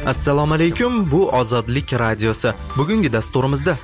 Assalomu alaykum, bu Ozodlik radiosi. Bugungi dasturimizda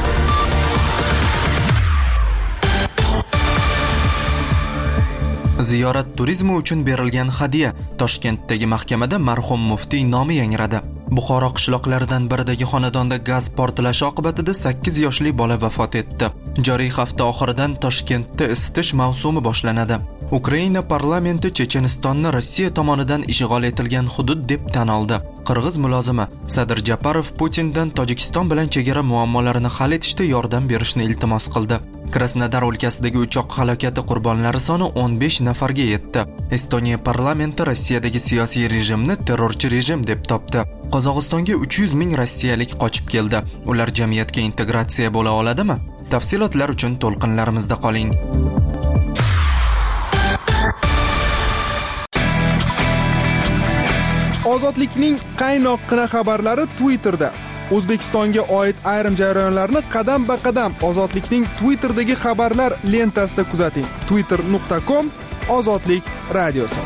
ziyorat turizmi uchun berilgan hadya. Toshkentdagi mahkamada marhum muftiy nomi yangradi. Buxoro qishloqlaridan biridagi xonadonda gaz portlashi oqibatida 8 yoshli bola vafot etdi. Joriy hafta oxiridan Toshkentda isitish mavsumi boshlanadi. Ukraina parlamenti Chechenistonni Rossiya tomonidan ishg'ol etilgan hudud deb tan oldi. Qirg'iz mulozimi Sadir Japarov Putindan Tojikiston bilan chegara muammolarini hal etishda yordam berishni iltimos qildi. Krasnodar o'lkasidagi uchoq halokati qurbonlari soni 15 nafarga yetdi. Estoniya parlamenti Rossiyadagi siyosiy rejimni terrorchi rejim deb topdi. Qozog'istonga 300 ming rossiyalik qochib keldi. Ular jamiyatga integratsiya bo'la oladimi? Tafsilotlar uchun to'lqinlarimizda qoling. Ozodlikning qaynoqqina xabarlari Twitterda. O'zbekistonga oid ayrim jarayonlarni qadam-ba-qadam Ozodlikning Twitter'dagi xabarlar lentasida kuzating. twitter.com Ozodlik radiosi.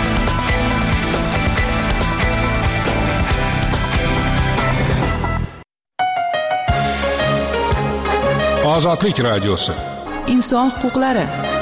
Ozodlik radiosi. Inson huquqlari.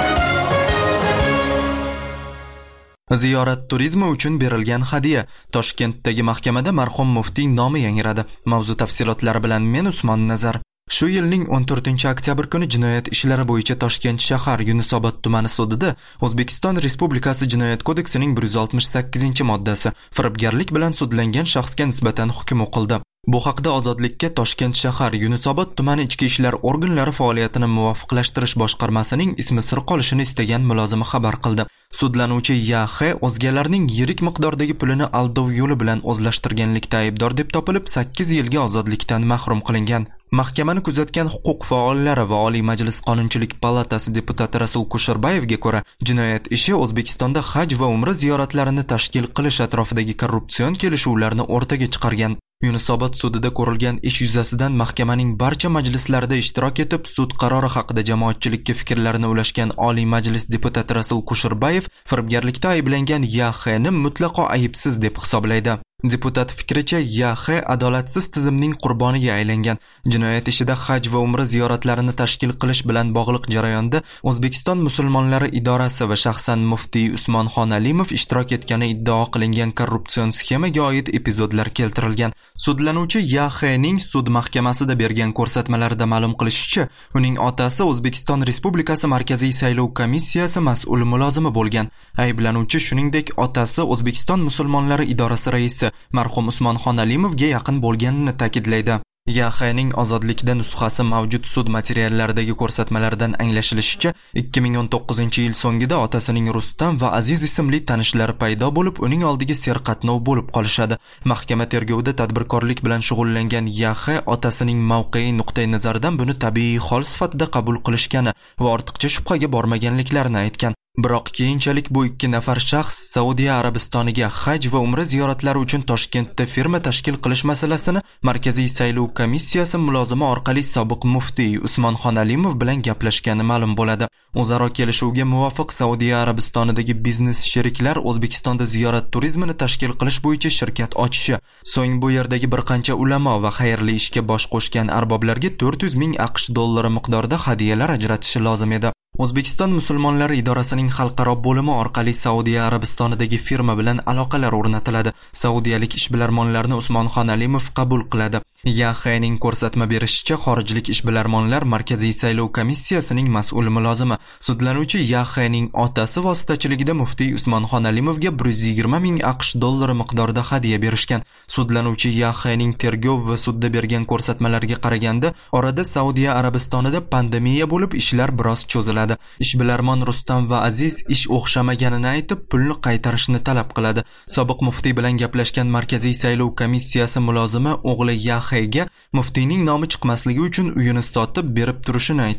Ziyorat turizmi uchun berilgan hadya. Toshkentdagi mahkamada marhum muftiy nomi yangradi. Mavzu tafsilotlari bilan men Usmon Nazar. Shu yilning 14-oktyabr kuni jinoyat ishlari bo'yicha Toshkent shahar Yunusobod tumani sudida O'zbekiston Respublikasi Jinoyat kodeksining 168-moddasi firibgarlik bilan sudlangan shaxsga nisbatan hukm o'qildi. Bu haqda Ozodlikka Toshkent shahar Yunusobod tumani ichki ishlar organlari faoliyatini muvofiqlashtirish boshqarmasining ismi sir qolishini istagan mulozimi xabar qildi. Sudlanuvchi YH o'zgalarning yirik miqdordagi pulini aldov yo'li bilan o'zlashtirganlikda aybdor deb topilib 8 yilga ozodlikdan mahrum qilingan. Mahkamani kuzatgan huquq faollari va Oliy Majlis Qonunchilik palatasi deputati Rasul Kusherbayevga ko'ra, jinoyat ishi O'zbekistonda haj va umra ziyoratlarini tashkil qilish atrofidagi korrupsion kelishuvlarni o'rtaga chiqargan. Yunusobod sudida ko'rilgan ish yuzasidan mahkamaning barcha majlislarida ishtirok etib, sud qarori haqida jamoatchilikka fikrlarini ulashgan Oliy Majlis deputati Rasul Kusherbayev firibgarlikda ayblangan YHni mutlaqo aybsiz deb hisoblaydi. Deputat fikricha, YH adolatsiz tizimning qurboniga aylangan. Jinoyat ishida haj va umra ziyoratlarini tashkil qilish bilan bog'liq jarayonda O'zbekiston musulmonlari idorasi va shaxsan muftiy Usmonxon Alimov ishtirok etgani iddao qilingan korrupsion sxemaga oid epizodlar keltirilgan. Sudlanuvchi YHning sud mahkamasida bergan ko'rsatmalarida ma'lum qilishicha, uning otasi O'zbekiston Respublikasi Markaziy saylov komissiyasi mas'ul mulozimi bo'lgan. Ayblanuvchi shuningdek otasi O'zbekiston musulmonlari idorasi raisi marhum Usmonxon Alimovga yaqin bo'lganini ta'kidlaydi. YHning ozodlikda nusxasi mavjud sud materiallaridagi ko'rsatmalardan anglashilishicha, 2019-yil so'ngida otasining Rustam va Aziz ismli tanishlari paydo bo'lib, uning oldiga serqatnov bo'lib qolishadi. Mahkama tergovida tadbirkorlik bilan shug'ullangan YH otasining mavqei nuqtai nazaridan buni tabiiy hol sifatida qabul qilishgani va ortiqcha shubhaga bormaganliklarini aytgan. Biroq keyinchalik bu ikki nafar shaxs Saudiya Arabistoniga haj va umra ziyoratlari uchun Toshkentda firma tashkil qilish masalasini Markaziy saylov komissiyasi mulozimi orqali sobiq muftiy Usmonxon Alimov bilan gaplashgani ma'lum bo'ladi. O'zaro kelishuvga muvofiq Saudiya Arabistonidagi biznes sheriklar O'zbekistonda ziyorat turizmini tashkil qilish bo'yicha shirkat ochishi, so'ng bu yerdagi bir qancha ulamo va xayrli ishga bosh qo'shgan arboblarga 400 ming AQSh dollari miqdorida hadyalar ajratishi lozim edi. O'zbekiston musulmonlari idorasining xalqaro bo'limi orqali Saudiya Arabistonidagi firma bilan aloqalar o'rnatiladi. Saudiyalik ishbilarmonlarni Usmonxon Alimov qabul qiladi. YHning ko'rsatma berishicha, xorijlik ishbilarmonlar Markaziy saylov komissiyasining mas'ul mulozimi. Sudlanuvchi YHning otasi vositachiligida muftiy Usmonxon Alimovga 120 ming AQSh dollari miqdorida hadya berishgan. Sudlanuvchi YHning tergov va sudda bergan ko'rsatmalariga qaraganda, orada Saudiya Arabistonida pandemiya bo'lib, ishlar biroz cho'ziladi. Ishbilarmon Rustam va Aziz ish o'xshamaganini aytib, pulni qaytarishni talab qiladi. Sobiq muftiy bilan gaplashgan Markaziy saylov komissiyasi mulozimi o'g'li YHga muftiyning nomi chiqmasligi uchun uyini sotib berib turishini aytadi.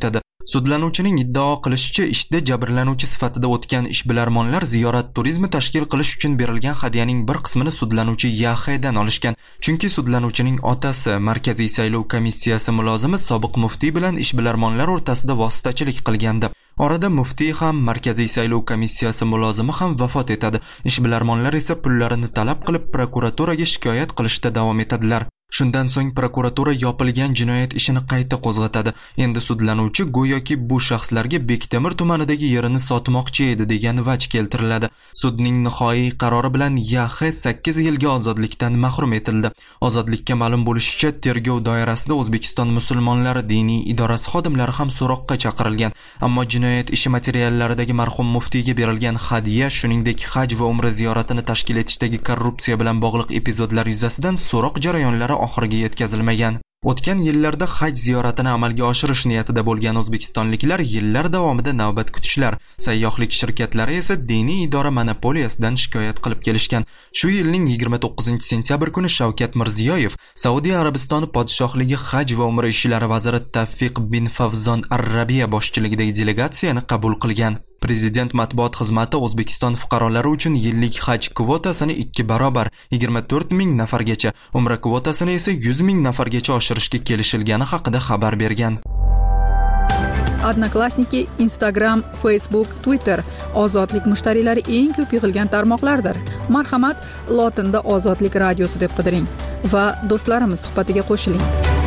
Sudlanuvchining iddao qilishicha, ishda jabrlanuvchi sifatida o'tgan ishbilarmonlar ziyorat turizmi tashkil qilish uchun berilgan hadyaning bir qismini sudlanuvchi YAXdan olishgan. Chunki sudlanuvchining otasi Markaziy saylov komissiyasi mulozimi sobiq muftiy bilan ishbilarmonlar o'rtasida vositachilik qilgandi. Orada muftiy ham, Markaziy saylov komissiyasi mulozimi ham vafot etadi. Ishbilarmonlar esa pullarini talab qilib prokuraturaga shikoyat qilishda davom etadilar. Shundan so'ng prokuratura yopilgan jinoyat ishini qayta qo'zg'atadi. Endi sudlanuvchi go'yoki bu shaxslarga Bektemir tumanidagi yerini sotmoqchi edi degan vaj keltiriladi. Sudning nihoyiy qarori bilan YAX 8 yilga ozodlikdan mahrum etildi. Ozodlikka ma'lum bo'lishicha, tergov doirasida O'zbekiston musulmonlari diniy idorasi xodimlari ham so'roqqa chaqirilgan. Ammo jinoyat ishi materiallaridagi marhum muftiyga berilgan hadya, shuningdek haj va umra ziyoratini tashkil etishdagi korrupsiya bilan bog'liq epizodlar yuzasidan so'roq jarayonlari oxiriga yetkazilmagan. O'tgan yillarda haj ziyoratini amalga oshirish niyatida bo'lgan o'zbekistonliklar yillar davomida navbat kutishlar, sayyohlik shirkatlari esa diniy idora monopoliyasidan shikoyat qilib kelishgan. Shu yilning 29-sentyabr kuni Shavkat Mirziyoyev Saudiya Arabistoni podshohligi haj va umra ishlari vaziri Tavfiq bin Favzon Ar-Rabiya boshchiligidagi delegatsiyani qabul qilgan. Prezident matbuot xizmati O'zbekiston fuqarolari uchun yillik haj kvotasini 2 barobar 24 ming nafargacha, umra kvotasini esa 100 ming nafargacha oshirishga kelishilgani haqida xabar bergan. Odnoklassniki, Instagram, Facebook, Twitter ozodlik mushtariylari eng ko'p yig'ilgan tarmoqlardir. Marhamat, lotinda Ozodlik radiosi deb qidiring va do'stlarimiz suhbatiga qo'shiling.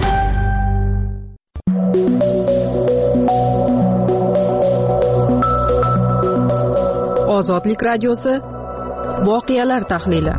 Ozodlik radiosi voqealar tahlili.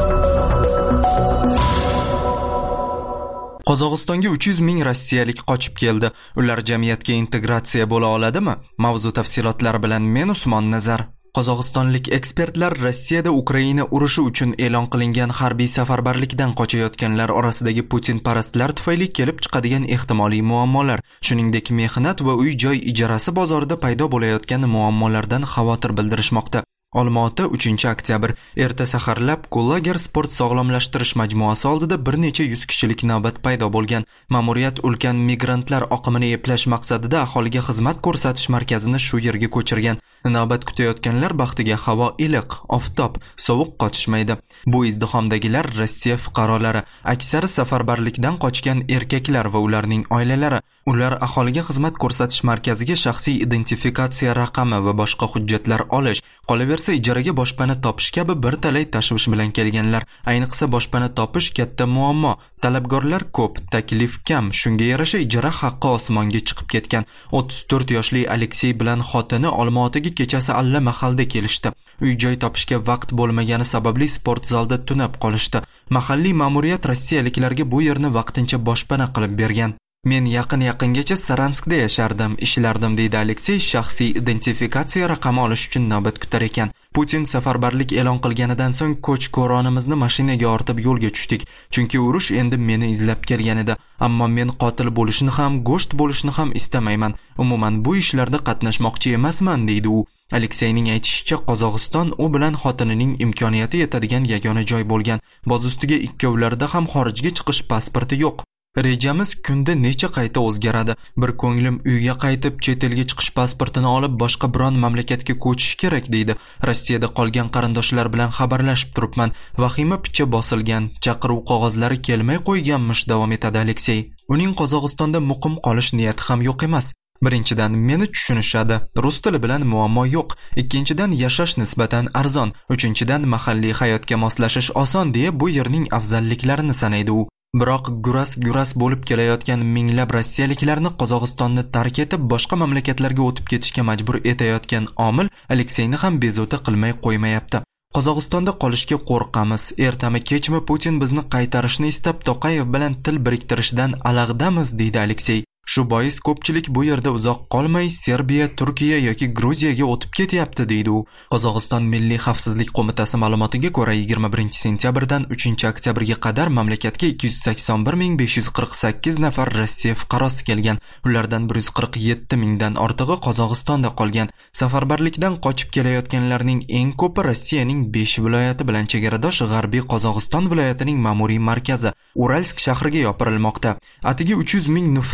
Qozog'istonga 300 ming rossiyalik qochib keldi. Ular jamiyatga integratsiya bo'la oladimi? Mavzu tafsilotlari bilan men Usmon Nazar. Qozog'istonlik ekspertlar Rossiyada Ukraina urushi uchun e'lon qilingan harbiy safarbarlikdan qochayotganlar orasidagi Putin-parastlar tufayli kelib chiqadigan ehtimoliy muammolar, shuningdek mehnat va uy-joy ijarasi bozorida paydo bo'layotgan muammolardan xavotir bildirishmoqda. Olmaota 3-oktyabr erta saharlab Kulager sport sog'lomlashtirish majmuasi oldida bir necha 100 kishilik navbat paydo bo'lgan. Ma'muriyat ulkan migrantlar oqimini eplash maqsadida aholiga xizmat ko'rsatish markazini shu yerga ko'chirgan. Navbat kutayotganlar baxtiga havo iliq, oftob, sovuq qotishmaydi. Bu izdihomdagilar Rossiya fuqarolari, aksari safarbarlikdan qochgan erkaklar va ularning oilalari. Ular aholiga xizmat ko'rsatish markaziga shaxsiy identifikatsiya raqami va boshqa hujjatlar olish, qolaversa ijaraga boshpana topish kabi bir talay tashvish bilan kelganlar. Ayniqsa boshpana topish katta muammo. Talabgorlar ko'p, taklif kam. Shunga yarasha ijara haqqi osmonga chiqib ketgan. 34 yoshli Aleksey bilan xotini Olmaotaga kechasi alla mahalda kelishdi. Uy-joy topishga vaqt bo'lmagani sababli sport zalda tunab qolishdi. Mahalliy ma'muriyat rossiyaliklarga bu yerni vaqtincha boshpana qilib bergan. Men yaqingacha Saranskda yashardim, ishlardim deydi Aleksey shaxsiy identifikatsiya raqami olish uchun navbat kutar ekan. Putin safarbarlik e'lon qilganidan so'ng ko'ch-ko'ronimizni mashinaga ortib yo'lga tushdik. Chunki urush endi meni izlab kelgan edi. Ammo men qotil bo'lishni ham, go'sht bo'lishni ham istamayman. Umuman bu ishlarda qatnashmoqchi emasman, deydi u. Alekseyning aytishicha, Qozog'iston u bilan xotinining imkoniyati yetadigan yagona joy bo'lgan. Boz ustiga ikkovlarida ham xorijga chiqish pasporti yo'q. Rejamiz kunda necha qayta o'zgaradi. Bir ko'nglim uyga qaytib, chet elga chiqish pasportini olib, boshqa biron mamlakatga ko'chish kerak, deydi. Rossiyada qolgan qarindoshlar bilan xabarlashib turibman. Vahima picha bosilgan, chaqiruv qog'ozlari kelmay qo'yganmish, davom etadi Aleksey. Uning Qozog'istonda muqim qolish niyati ham yo'q emas. Birinchidan meni tushunishadi, rus tili bilan muammo yo'q. Ikkinchidan yashash nisbatan arzon. Uchinchidan mahalliy hayotga moslashish oson deya bu yerning afzalliklarini sanaydi u. Biroq guras bo'lib kelayotgan minglab rossiyaliklarni Qozog'istonni tark etib boshqa mamlakatlarga o'tib ketishga majbur etayotgan omil Alekseyni ham bezovta qilmay qo'ymayapti. Qozog'istonda qolishga qo'rqamiz. Ertami kechmi Putin bizni qaytarishni istab Toqayev bilan til biriktirishdan alag'damiz, deydi Aleksey. Shu bois ko'pchilik bu yerda uzoq qolmay Serbiya, Turkiya yoki Gruziyaga o'tib ketyapti, deydi u. Qozog'iston Milliy xavfsizlik qo'mitasi ma'lumotiga ko'ra 21-sentyabrdan 3-oktyabrga qadar mamlakatga 281.548 nafar Rossiya fuqarosi kelgan. Ulardan 147 mingdan ortig'i Qozog'istonda qolgan. Safarbarlikdan qochib kelayotganlarning eng ko'pi Rossiyaning 5 viloyati bilan chegaradosh G'arbiy Qozog'iston viloyatining ma'muriy markazi Uralsk shahriga yopirilmoqda. Atigi 300 ming nufusli bu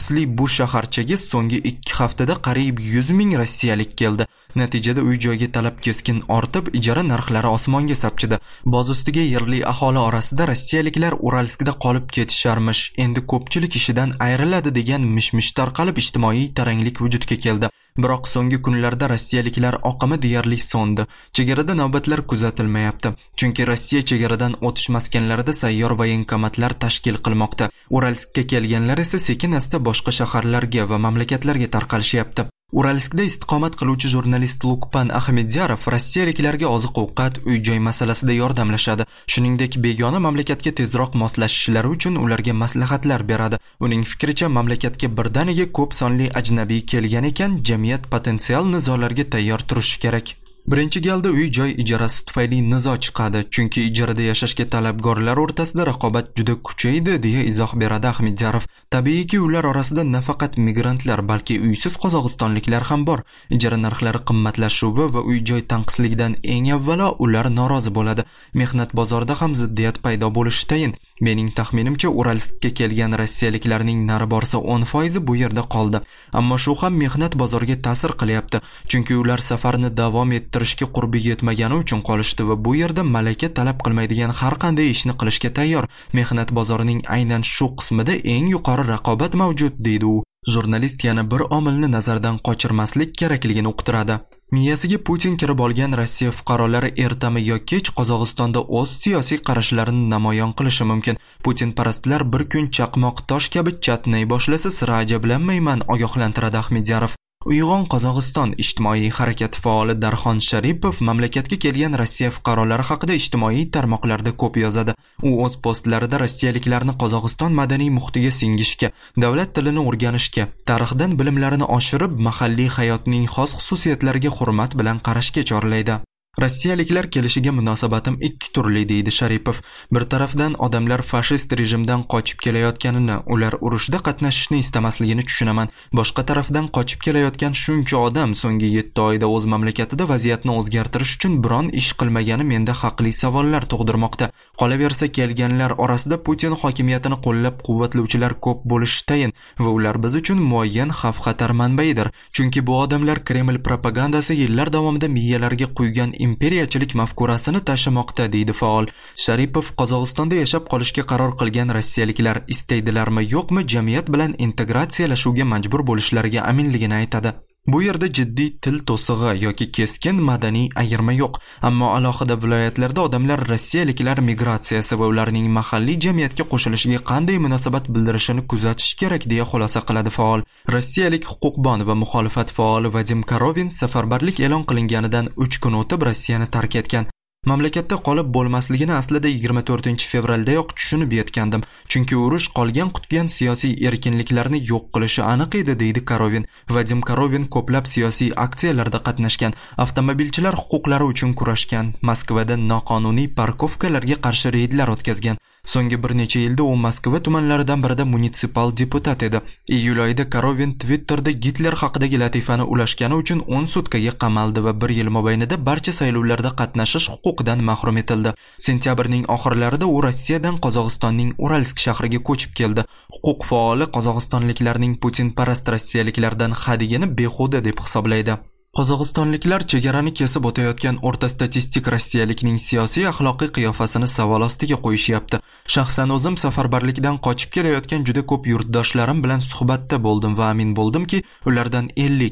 Bu shaharchaga so'nggi 2 haftada qariyb 100 ming rossiyalik keldi. Natijada uy-joyga talab keskin ortib, ijara narxlari osmonga sapchidi. Boz ustiga yerli aholi orasida rossiyaliklar Uralskda qolib ketisharmish, endi ko'pchilik ishidan ayriladi degan mish-mish tarqalib ijtimoiy taranglik vujudga keldi. Biroq so'nggi kunlarda rossiyaliklar oqimi deyarli so'ndi. Chegarada navbatlar kuzatilmayapti, chunki Rossiya chegaradan o'tish maskanlarida sayyor voyenkomatlar tashkil qilmoqda. Uralskka kelganlar esa sekin-asta boshqa shaharlarga va mamlakatlarga tarqalishyapti. Uralskda istiqomat qiluvchi jurnalist Lukpan Ahmedyarov rossiyaliklarga oziq-ovqat, uy-joy masalasida yordamlashadi. Shuningdek, begona mamlakatga tezroq moslashishlari uchun ularga maslahatlar beradi. Uning fikricha, mamlakatga birdaniga ko'p sonli ajnabiy kelgan ekan, jamiyat potensial nizolarga tayyor turishi kerak. Birinchi galda uy-joy ijarasi tufayli nizo chiqadi, chunki ijarada yashashga talabgorlar o'rtasida raqobat juda kuchaydi, deya izoh beradi Ahmedyarov. Tabiiyki, ular orasida nafaqat migrantlar, balki uysiz qozog'istonliklar ham bor. Ijara narxlari qimmatlashuvi va uy-joy tanqisligidan eng avvalo ular norozi bo'ladi. Mehnat bozorida ham ziddiyat paydo bo'lishi tayin. Mening taxminimcha, Uralskka kelgan rossiyaliklarning nari borsa 10% bu yerda qoldi. Ammo shu ham mehnat bozoriga ta'sir qilyapti, chunki ular safarni davom ettirishga qurbi yetmagani uchun qolishdi va bu yerda malaka talab qilmaydigan har qanday ishni qilishga tayyor. Mehnat bozorining aynan shu qismida eng yuqori raqobat mavjud, deydi u. Jurnalist yana bir omilni nazardan qochirmaslik kerakligini uqtiradi. Miyasiga Putin kirib olgan Rossiya fuqarolari ertami yo kech Qozog'istonda o'z siyosiy qarashlarini namoyon qilishi mumkin. Putin parastlar bir kun chaqmoq tosh kabi chatnay boshlasa sira ajablanmayman, ogohlantiradi Ahmedyarov. Uyg'on Qozog'iston ijtimoiy harakati faoli Darxon Sharipov mamlakatga kelgan Rossiya fuqarolari haqida ijtimoiy tarmoqlarda ko'p yozadi. U o'z postlarida rossiyaliklarni Qozog'iston madaniy muhitiga singishga, davlat tilini o'rganishga, tarixdan bilimlarini oshirib, mahalliy hayotning xos xususiyatlariga hurmat bilan qarashga chorlaydi. Rossiyaliklar kelishiga munosabatim ikki turli, deydi Sharipov. Bir tarafdan odamlar fashist rejimdan qochib kelayotganini, ular urushda qatnashishni istamasligini tushunaman. Boshqa tarafdan qochib kelayotgan shuncha odam so'nggi 7 oyda o'z mamlakatida vaziyatni o'zgartirish uchun biron ish qilmagani menda haqli savollar tug'dirmoqda. Qolaversa, kelganlar orasida Putin hokimiyatini qo'llab-quvvatlovchilar ko'p bo'lishi tayin va ular biz uchun muayyan xavf-xatar manbaidir. Chunki bu odamlar Kreml propagandasi yillar davomida miyalarga quygan imperiyachilik mafkurasini tashimoqda, deydi faol. Sharipov Qozog'istonda yashab qolishga qaror qilgan rossiyaliklar istaydilarmi yo'qmi jamiyat bilan integratsiyalashuvga majbur bo'lishlariga aminligini aytadi. Bu yerda jiddiy til to'sig'i yoki keskin madaniy ayirma yo'q, ammo alohida viloyatlarda odamlar rossiyaliklar migratsiyasi va ularning mahalliy jamiyatga qo'shilishiga qanday munosabat bildirishini kuzatish kerak, deya xulosa qiladi faol. Rossiyalik huquqbon va muxolifat faoli Vadim Korovin safarbarlik e'lon qilinganidan 3 kun o'tib Rossiyani tark etgan. Mamlakatda qolib bo'lmasligini aslida 24-fevraldayoq tushunib yetgandim, chunki urush qolgan-qutgan siyosiy erkinliklarni yo'q qilishi aniq edi, deydi Korovin. Vadim Korovin ko'plab siyosiy aksiyalarda qatnashgan, avtomobilchilar huquqlari uchun kurashgan, Moskvada noqonuniy parkovkalarga qarshi reydlar o'tkazgan. So'nggi bir necha yilda u Moskva tumanlaridan birida munitsipal deputat edi. Iyul oyida Korovin Twitterda Gitler haqidagi latifani ulashgani uchun 10 sutkaga qamaldi va 1 yil mobaynida barcha saylovlarda qatnashish huquqidan mahrum etildi. Sentyabrning oxirlarida u Rossiyadan Qozog'istonning Uralsk shahriga ko'chib keldi. Huquq faoli qozog'istonliklarning Putin parast rossiyaliklardan hadigini behuda deb hisoblaydi. Qozog'istonliklar chegarani kesib o'tayotgan o'rta statistik rossiyalikning siyosiy axloqiy qiyofasini savol ostiga qo'yishyapti. Shaxsan o'zim safarbarlikdan qochib kelayotgan juda ko'p yurtdoshlarim bilan suhbatda bo'ldim va amin bo'ldimki, ulardan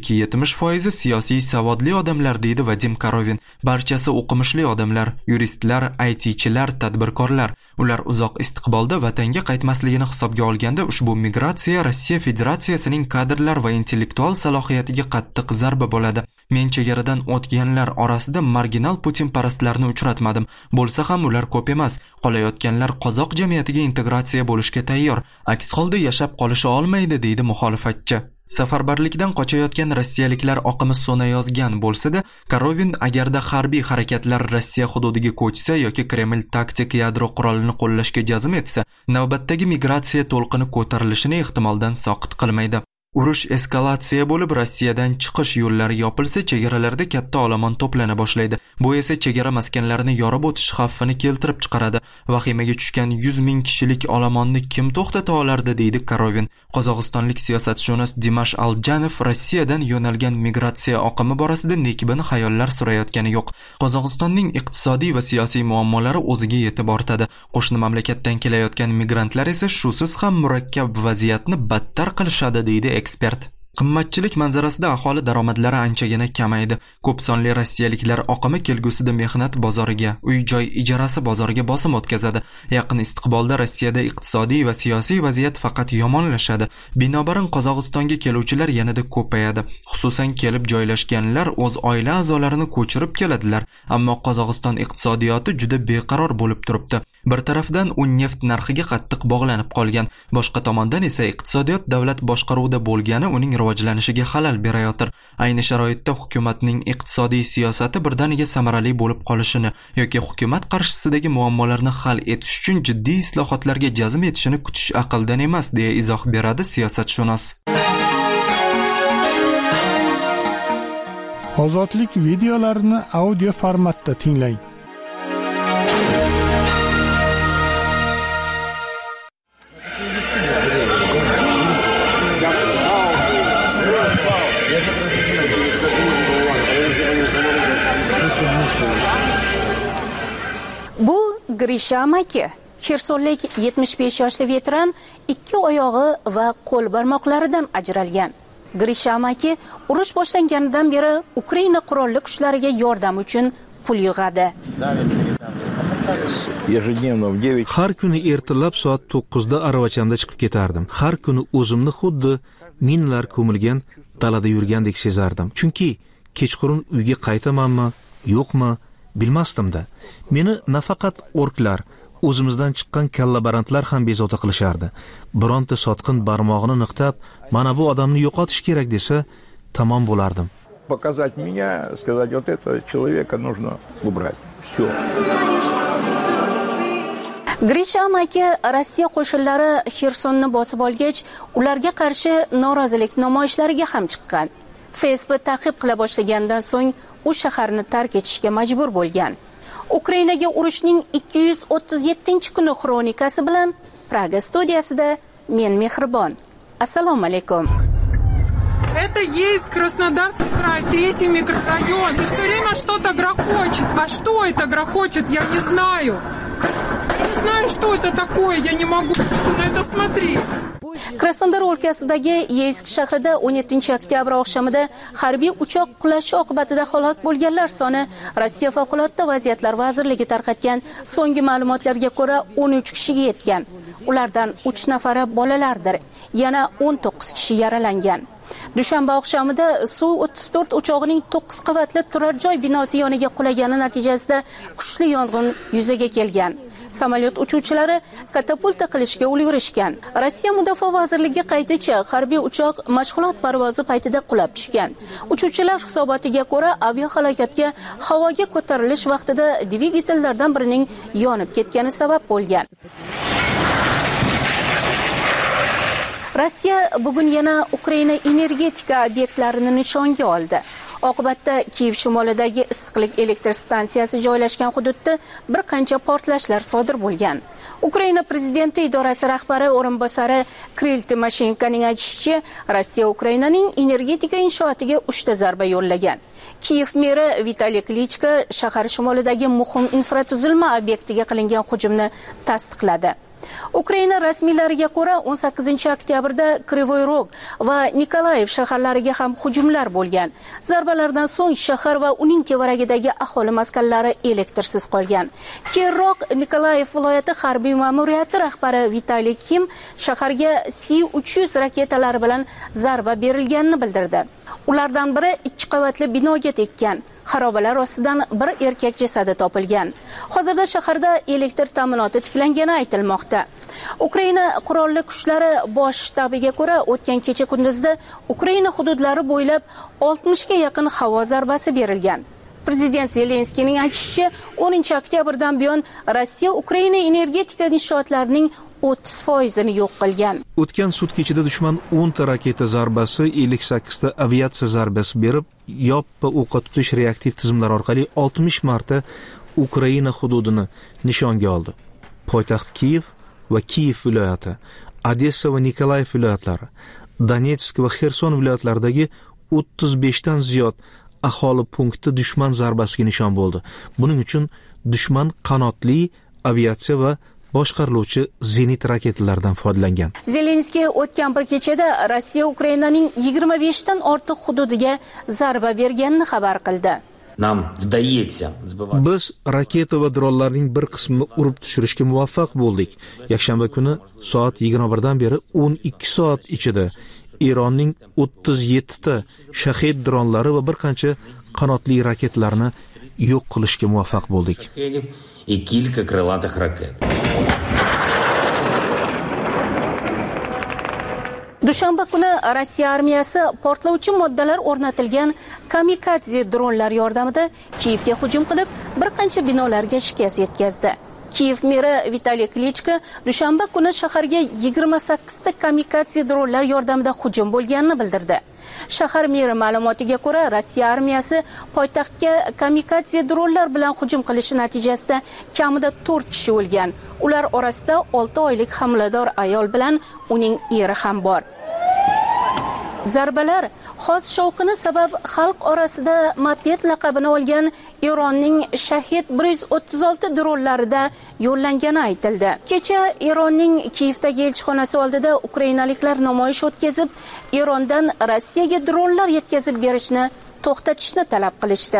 50-70% siyosiy savodli odamlar, deydi Vadim Korovin. Barchasi o'qimishli odamlar, yuristlar, ITchilar, tadbirkorlar. Ular uzoq istiqbolda vatanga qaytmasligini hisobga olganda ushbu migratsiya Rossiya Federatsiyasining kadrlar va intellektual salohiyatiga qattiq zarba bo'ladi. Men chegaradan o'tganlar orasida marginal Putin parastlarni uchratmadim. Bo'lsa ham ular ko'p emas. Qolayotganlar qozoq jamiyatiga integratsiya bo'lishga tayyor. Aks holda yashab qolisha olmaydi, deydi muxolifatchi. Safarbarlikdan qochayotgan rossiyaliklar oqimi so'nayozgan bo'lsa-da, Korovin agarda harbiy harakatlar Rossiya hududiga ko'chsa yoki Kreml taktik yadro qurolini qo'llashga jazm etsa, navbatdagi migratsiya to'lqini ko'tarilishini ehtimoldan soqit qilmaydi. Urush eskalatsiya bo'lib, Rossiyadan chiqish yo'llari yopilsa, chegaralarda katta olomon to'plana boshlaydi. Bu esa chegara maskanlarini yorib o'tish xavfini keltirib chiqaradi. Vahimaga tushgan 100 ming kishilik olomonni kim to'xtata olardi, deydi Korovin. Qozog'istonlik siyosatshunos Dimash Aljanov Rossiyadan yo'nalgan migratsiya oqimi borasida nekbin xayollar surayotgani yo'q. Qozog'istonning iqtisodiy va siyosiy muammolari o'ziga yetib ortadi. Qo'shni mamlakatdan kelayotgan migrantlar esa shusiz ham murakkab vaziyatni battar qilishadi, deydi ekspert. Qimmatchilik manzarasida aholi daromadlari anchagina kamaydi. Ko'p sonli rossiyaliklar oqimi kelgusida mehnat bozoriga, uy-joy ijarasi bozoriga bosim o'tkazadi. Yaqin istiqbolda Rossiyada iqtisodiy va siyosiy vaziyat faqat yomonlashadi. Binobarin Qozog'istonga keluvchilar yanada ko'payadi. Xususan kelib joylashganlar o'z oila a'zolarini ko'chirib keladilar. Ammo Qozog'iston iqtisodiyoti juda beqaror bo'lib turibdi. Bir tarafdan u neft narxiga qattiq bog'lanib qolgan, boshqa tomondan esa iqtisodiyot davlat boshqaruvida bo'lgani uning rivojlanishiga xalal berayotir. Ayni sharoitda hukumatning iqtisodiy siyosati birdaniga samarali bo'lib qolishini yoki hukumat qarshisidagi muammolarni hal etish uchun jiddiy islohotlarga jazm etishini kutish aqldan emas, deya izoh beradi siyosatshunos. Ozodlik videolarini audio formatda tinglang. Bu Grisha amaki, Xersonlik 75 yoshli veteran, ikki oyog'i va qo'l barmoqlaridan ajralgan. Grisha amaki urush boshlanganidan beri Ukraina qurolli kuchlariga yordam uchun pul yig'adi. Har kuni ertalab soat 9 da aravachamda chiqib ketardim. Har kuni o'zimni xuddi minlar ko'milgan dalada yurgandek sezardim. Chunki kechqurun uyga qaytamanmi, yo'qmi bilmasdim-da. Meni nafaqat orklar, o'zimizdan chiqqan kallabarantlar ham bezovta qilishardi. Bironta sotqin barmog'ini niqtab, mana bu odamni yo'qotish kerak desa, tamom bo'lardim. Показать меня, сказать, вот этого человека нужно убрать. Всё. Grisha amaki Rossiya qo'shinlari Xersonni bosib olgach, ularga qarshi norozilik namoyishlariga ham chiqqan. Facebook ta'qib qila boshlagandan so'ng u shaharni tark etishga majbur bo'lgan. Ukrainaga urushning 237-kuni xronikasi bilan Praga studiyasida men Mehribon. Assalomu alaykum. Это есть Краснодарский край, 3-й микрорайон. И все время что-то грохочет. А что это грохочет, я не знаю. Я не знаю, что это такое, я не могу на это смотреть. Krasnodar o'lkasidagi Yeysk shahrida 17-oktyabr oqshomida harbiy uchoq qulashi oqibatida halok bo'lganlar soni Rossiya favqulodda vaziyatlar vazirligi tarqatgan so'nggi ma'lumotlarga ko'ra 13 kishiga yetgan. Ulardan 3 nafari bolalardir. Yana 19 kishi yaralangan. Dushanba oqshomida Su-34 uchog'ining 9 qavatli turar joy binosi yoniga qulagani natijasida kuchli yong'in yuzaga kelgan. Samolyot uchuvchilari katapulta qilishga ulgurishgan. Rossiya Mudofaa vazirligi qayticha harbiy uchoq mashg'ulot parvozi paytida qulab tushgan. Uchuvchilar hisobotiga ko'ra, aviahalokatga havoga ko'tarilish vaqtida dvigatellardan birining yonib ketgani sabab bo'lgan. Rossiya bugun yana Ukraina energetika obyektlarini nishonga oldi. Oqibatda Kiyev shimolidagi issiqlik elektr stansiyasi joylashgan hududda bir qancha portlashlar sodir bo'lgan. Ukraina prezidenti idorasi rahbari o'rinbosari Kirill Timoshenkoning aytishicha, Rossiya Ukrainaning energetika inshootiga 3 ta zarba yo'llagan. Kiyev meri Vitaliy Klichko shahar shimolidagi muhim infratuzilma obyektiga qilingan hujumni tasdiqladi. Ukraina rasmiylariga ko'ra 18-oktyabrda Krivoy Rog va Nikolayev shaharlariga ham hujumlar bo'lgan. Zarbalardan so'ng shahar va uning tevaragidagi aholi maskanlari elektrsiz qolgan. Keyinroq Nikolayev viloyati harbiy ma'muriyati rahbari Vitaliy Kim shaharga S-300 raketalari bilan zarba berilganini bildirdi. Ulardan biri 2 qavatli binoga tekkan. Xarobalar ostidan bir erkak jasadi topilgan. Hozirda shaharda elektr ta'minoti tiklangani aytilmoqda. Ukraina qurolli kuchlari bosh shtabiga ko'ra, o'tgan kecha kunduzda Ukraina hududlari bo'ylab 60 ga yaqin havo zarbasi berilgan. Prezident Zelenskiyning aytishicha, 10-oktyabrdan buyon Rossiya Ukraina energetika inshootlarining 30% yo'q qilgan. O'tgan sutka ichida dushman 10 ta raketa zarbasi, 58 ta aviatsiya zarbasi berib, yoppa o'qqa tutish reaktiv tizimlar orqali 60 marta Ukraina hududini nishonga oldi. Poytaxt Kiyev va Kiyev viloyati, Odessa va Nikolayev viloyatlari, Donetsk va Xerson viloyatlaridagi 35 dan ziyod aholi punkti dushman zarbasiga nishon bo'ldi. Buning uchun dushman qanotli aviatsiya va boshqariluvchi zenit raketalardan foydalangan. Zelenskiy o'tgan bir kechada Rossiya Ukrainaning 25 dan ortiq hududiga zarba berganini xabar qildi. Biz raketa va dronlarning bir qismini urib tushirishga muvaffaq bo'ldik. Yakshanba kuni soat 21 dan beri 12 soat ichida Eronning 37 ta Shahid dronlari va bir qancha qanotli raketlarni yo'q qilishga muvaffaq bo'ldik. Dushanba kuni Rossiya armiyasi portlovchi moddalar o'rnatilgan kamikadze dronlar yordamida Kiyevga hujum qilib, bir qancha binolarga shikast yetkazdi. Kiyev meri Vitaliy Klichko dushanba kuni shaharga 28 ta kamikadze dronlar yordamida hujum bo'lganini bildirdi. Shahar meri ma'lumotiga ko'ra, Rossiya armiyasi poytaxtga kamikadze dronlar bilan hujum qilishi natijasida kamida 4 kishi o'lgan. Ular orasida 6 oylik homilador ayol bilan uning eri ham bor. Zarbalar xos shovqini sabab xalq orasida moped laqabini olgan Eronning Shahid 136 dronlarida yo'llangani aytildi. Kecha Eronning Kiyevdagi elchixonasi oldida ukrainaliklar namoyish o'tkazib, Erondan Rossiyaga dronlar yetkazib berishni to'xtatishni talab qilishdi.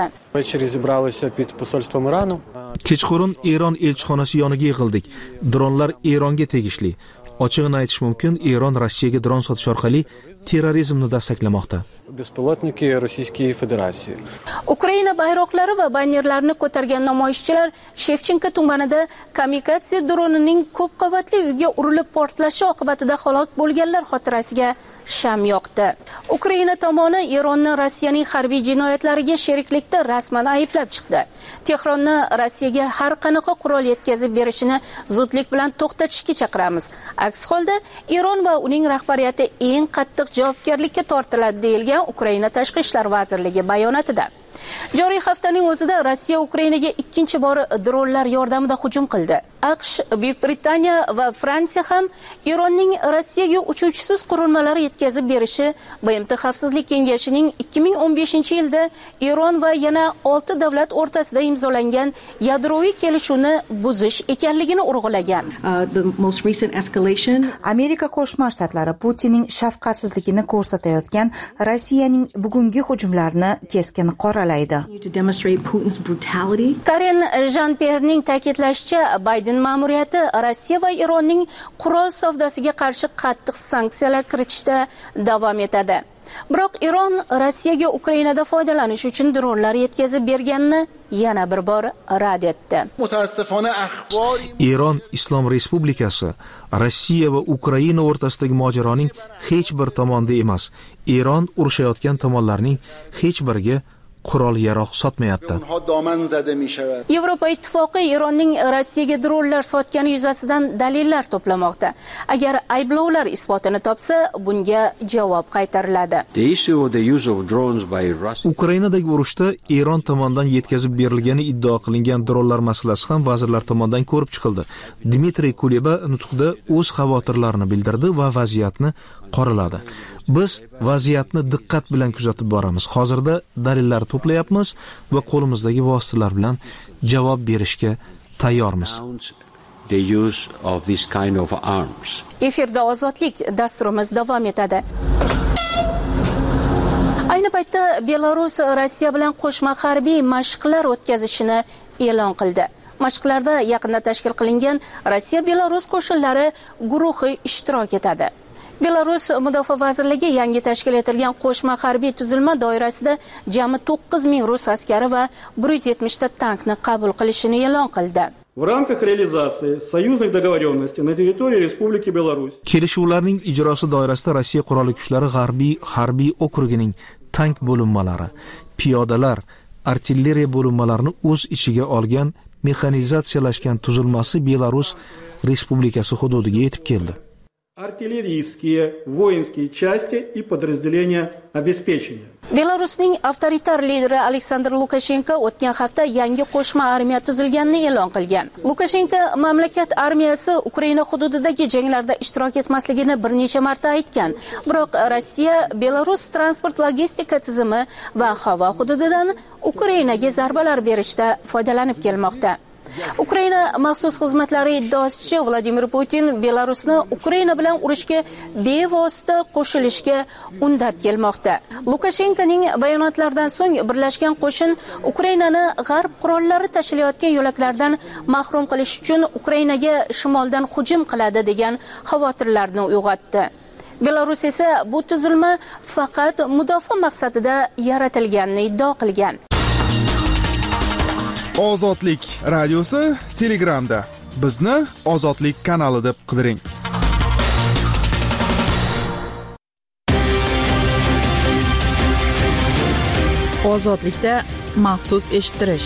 Kechqurun Eron elchixonasi yoniga yig'ildik. Dronlar Eronga tegishli. Ochig'ini aytish mumkin, Eron Rossiyaga dron sotish orqali terrorizmni dastaklamoqda. Ukraina bayroqlari va bannerlarni ko'targan namoyishchilar Shevchenko tumanida kamikadze dronining ko'p qavatli uyga urilib portlashi oqibatida halok bo'lganlar xotirasiga sham yoqdi. Ukraina tomoni Eronni Rossiyaning harbiy jinoyatlariga sheriklikda rasman ayblab chiqdi. Tehronni Rossiyaga har qanaqa qurol yetkazib berishini zudlik bilan to'xtatishga chaqiramiz. Aks holda Eron va uning rahbariyati eng qattiq javobgarlikka tortiladi deyilgan Ukraina Tashqi ishlar vazirligi bayonotida. Joriy haftaning o'zida Rossiya Ukrainaga ikkinchi bor dronlar yordamida hujum qildi. AQSh, Buyuk Britaniya va Fransiya ham Eronning Rossiyaga uchuvchisiz qurilmalar yetkazib berishi BMT Xavfsizlik kengashining 2015-yilda Eron va yana 6 davlat o'rtasida imzolangan yadroviy kelishuvni buzish ekanligini urg'ulagan. Amerika Qo'shma Shtatlari Putinning shafqatsizligini ko'rsatayotgan Rossiyaning bugungi hujumlarini keskin qoralaydi. Karen Jean-Pierre'ning ta'kidlashicha, Biden ma'muriyati Rossiya va Eronning qurol savdosiga qarshi qattiq sanksiyalar kiritishda davom etadi. Biroq Eron Rossiyaga Ukrainada foydalanish uchun dronlar yetkazib berganini yana bir bor rad etdi. Eron Islom Respublikasi Rossiya va Ukraina o'rtasidagi mojaroning hech bir tomonda emas. Eron urushayotgan tomonlarning hech biriga qurol yaroq sotmayapti. Yevropa ittifoqi Eronning Rossiyaga dronlar sotgani yuzasidan dalillar to'plamoqda. Agar ayblovlar isbotini topsa, bunga javob qaytariladi. Ukrainadagi urushda Eron tomonidan yetkazib berilgani iddao qilingan dronlar masalasi ham vazirlar tomonidan ko'rib chiqildi. Dmitriy Kuleba nutqida o'z xavotirlarini bildirdi va vaziyatni qoraladi. Biz vaziyatni diqqat bilan kuzatib boramiz. Hozirda dalillar to'playapmiz va qo'limizdagi vositalar bilan javob berishga tayyormiz. Efirda ozodlik dasturimiz davom etadi. Ayni paytda Belarus Rossiya bilan qo'shma harbiy mashqlar o'tkazishini e'lon qildi. Mashqlarda yaqinda tashkil qilingan Rossiya-Belarus qo'shinlari guruhi ishtirok etadi. Belarus Mudofaa vazirligi yangi tashkil etilgan qo'shma harbiy tuzilma doirasida jami 9000 rus askari va 170 ta tankni qabul qilishini e'lon qildi. В рамках реализации союзных договоренностей на территории Республики Беларусь. Kelishuvlarning ijrosi doirasida Rossiya qurolli kuchlari g'arbiy harbiy okrugining tank bo'linmalari, piyodalar, artilleriya bo'linmalarini o'z ichiga olgan mexanizatsiyalashgan tuzilmasi Belarus Respublikasi hududiga yetib keldi. Артиллерийские, воинские части и подразделения обеспечения. Belarusning avtoritar lideri Aleksandr Lukashenko o'tgan hafta yangi qo'shma armiya tuzilganini e'lon qilgan. Lukashenko mamlakat armiyasi Ukraina hududidagi janglarda ishtirok etmasligini bir necha marta aytgan. Biroq Rossiya Belarus transport logistika tizimi va havo hududidan Ukrainaga zarbalar berishda foydalanib kelmoqda. Ukraina maxsus xizmatlari iddaosicha Vladimir Putin Belarusni Ukraina bilan urushga bevosita qo'shilishga undab kelmoqda. Lukashenkoning bayonotlaridan so'ng birlashgan qo'shin Ukrainani g'arb qurollari tashilayotgan yo'laklardan mahrum qilish uchun Ukrainaga shimoldan hujum qiladi degan xavotirlarni uyg'otdi. Belarus esa bu tuzilma faqat mudofaa maqsadida yaratilganini iddao qilgan. Ozodlik radiosi Telegramda. Bizni Ozodlik kanali deb qidiring. Ozodlikda maxsus eshittirish.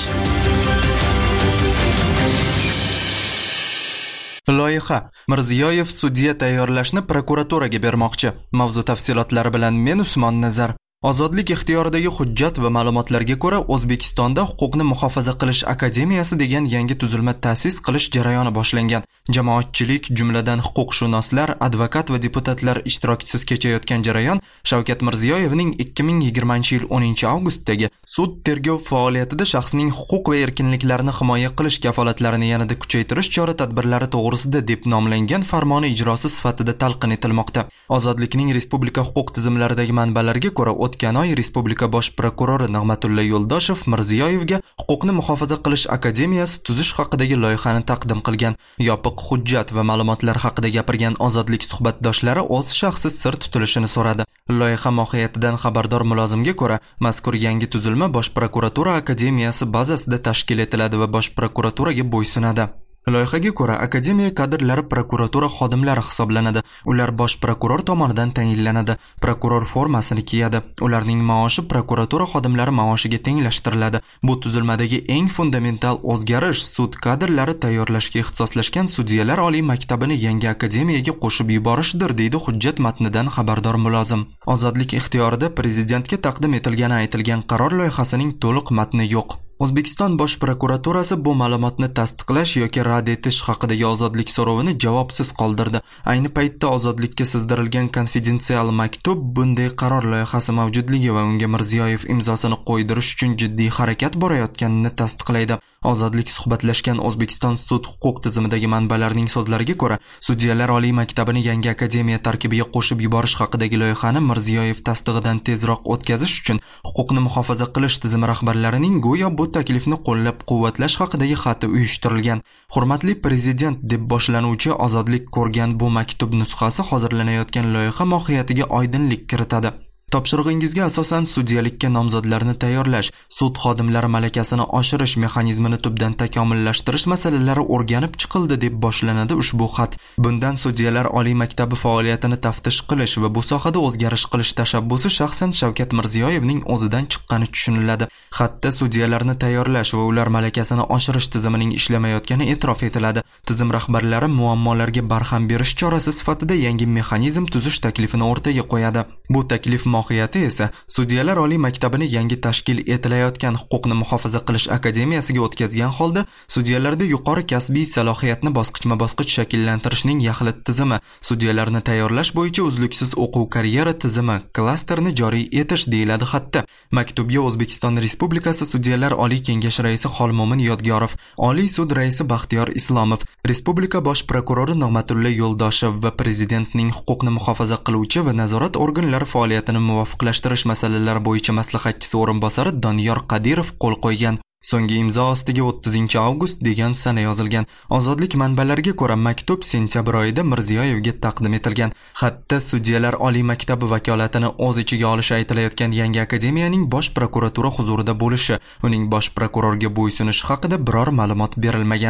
Loyiha: Mirziyoyev sudya tayyorlashni prokuraturaga bermoqchi. Mavzu tafsilotlari bilan men Usmon Nazar. Ozodlik ixtiyoridagi hujjat va ma'lumotlarga ko'ra O'zbekistonda huquqni muhofaza qilish akademiyasi degan yangi tuzilma ta'sis qilish jarayoni boshlangan. Jamoatchilik, jumladan huquqshunoslar, advokat va deputatlar ishtirokisiz kechayotgan jarayon Shavkat Mirziyoyevning 2020-yil 10-avgustdagi sud tergov faoliyatida shaxsning huquq va erkinliklarini himoya qilish kafolatlarini yanada kuchaytirish chora-tadbirlari to'g'risida deb nomlangan farmoni ijrosi sifatida talqin etilmoqda. Ozodlikning respublika huquq tizimlaridagi manbalarga ko'ra o'tgan oy Respublika bosh prokurori Nig'matilla Yo'ldoshev Mirziyoyevga huquqni muhofaza qilish akademiyasi tuzish haqidagi loyihani taqdim qilgan. Yopiq hujjat va ma'lumotlar haqida gapirgan Ozodlik suhbatdoshlari o'z shaxsi sir tutilishini so'radi. Loyiha mohiyatidan xabardor mulozimga ko'ra, mazkur yangi tuzilma bosh prokuratura akademiyasi bazasida tashkil etiladi va bosh prokuraturaga bo'ysunadi. Loyihaga ko'ra, akademiya kadrlari prokuratura xodimlari hisoblanadi. Ular bosh prokuror tomonidan tayinlanadi. Prokuror formasini kiyadi. Ularning maoshi prokuratura xodimlari maoshiga tenglashtiriladi. Bu tuzilmadagi eng fundamental o'zgarish sud kadrlari tayyorlashga ixtisoslashgan sudyalar oliy maktabini yangi akademiyaga qo'shib yuborishdir, deydi hujjat matnidan xabardor mulozim. Ozodlik ixtiyorida prezidentga taqdim etilgani aytilgan qaror loyihasining to'liq matni yo'q. O'zbekiston bosh prokuraturasi bu ma'lumotni tasdiqlash yoki rad etish haqidagi ozodlik so'rovini javobsiz qoldirdi. Ayni paytda ozodlikka sizdirilgan konfidensial maktub bunday qaror loyihasi mavjudligi va unga Mirziyoyev imzosini qo'ydirish uchun jiddiy harakat borayotganini tasdiqlaydi. Ozodlik suhbatlashgan O'zbekiston sud huquq tizimidagi manbalarning so'zlariga ko'ra, sudyalar oliy maktabini yangi akademiya tarkibiga qo'shib yuborish haqidagi loyihani Mirziyoyev tasdig'idan tezroq o'tkazish uchun huquqni muhofaza qilish tizimi rahbarlarining go'yo bu taklifni qo'llab-quvvatlash haqidagi xati uyushtirilgan. Hurmatli prezident deb boshlanuvchi Ozodlik ko'rgan bu maktub nusxasi hozirlanayotgan loyiha mohiyatiga oydinlik kiritadi. Topshirig'ingizga asosan sudyalikka nomzodlarni tayyorlash, sud xodimlari malakasini oshirish mexanizmini tubdan takomillashtirish masalalari o'rganib chiqildi deb boshlanadi ushbu xat. Bundan sudyalar oliy maktabi faoliyatini taftish qilish va bu sohada o'zgarish qilish tashabbusi shaxsan Shavkat Mirziyoyevning o'zidan chiqqani tushuniladi. Xatda sudyalarni tayyorlash va ular malakasini oshirish tizimining ishlamayotgani e'tirof etiladi. Tizim rahbarlari muammolarga barham berish chorasi sifatida yangi mexanizm tuzish taklifini o'rtaga qo'yadi. Bu taklif mohiyati esa sudyalar oliy maktabini yangi tashkil etilayotgan huquqni muhofaza qilish akademiyasiga o'tkazgan holda sudyalarda yuqori kasbiy salohiyatni bosqichma-bosqich shakllantirishning yaxlit tizimi, sudyalarni tayyorlash bo'yicha uzluksiz o'quv karyera tizimi, klasterni joriy etish deyiladi xatda. Maktubga O'zbekiston Respublikasi Sudyalar oliy kengashi raisi Xolmo'min Yodgorov, Oliy sud raisi Baxtiyor Islomov, Respublika bosh prokurori Nig'matilla Yo'ldoshev va prezidentning huquqni muhofaza qiluvchi va nazorat organlari faoliyatini muvofiqlashtirish masalalari bo'yicha maslahatchisi o'rinbosari Doniyor Qadirov qo'l qo'ygan. So'nggi imzo ostiga 30-avgust degan sana yozilgan. Ozodlik manbalariga ko'ra maktub sentyabr oyida Mirziyoyevga taqdim etilgan. Xatda sudyalar oliy maktabi vakolatini o'z ichiga olishi aytilayotgan yangi akademiyaning bosh prokuratura huzurida bo'lishi, uning bosh prokurorga bo'ysunishi haqida biror ma'lumot berilmagan.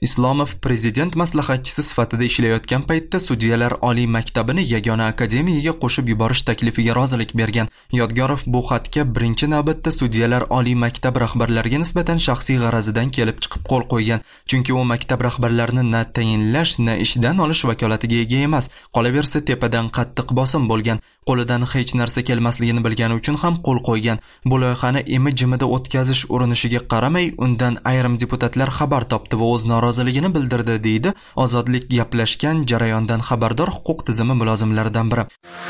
Islomov prezident maslahatchisi sifatida ishlayotgan paytda Sudyalar oliy maktabini yagona akademiyaga qo'shib yuborish taklifiga rozilik bergan. Yodgorov bu xatga birinchi navbatda Sudyalar oliy maktab rahbarlariga nisbatan shaxsiy g'arazidan kelib chiqib qo'l qo'ygan. Chunki u maktab rahbarlarini na tayinlash, na ishdan olish vakolatiga ega emas. Qolaversa tepadan qattiq bosim bo'lgan. Qo'lidan hech narsa kelmasligini bilgani uchun ham qo'l qo'ygan. Bu loyihani imi-jimida o'tkazish urinishiga qaramay, undan ayrim deputatlar xabar topdi va o'z noroziligini bildirdi, deydi Ozodlik gaplashgan jarayondan xabardor huquq tizimi mulozimlaridan biri.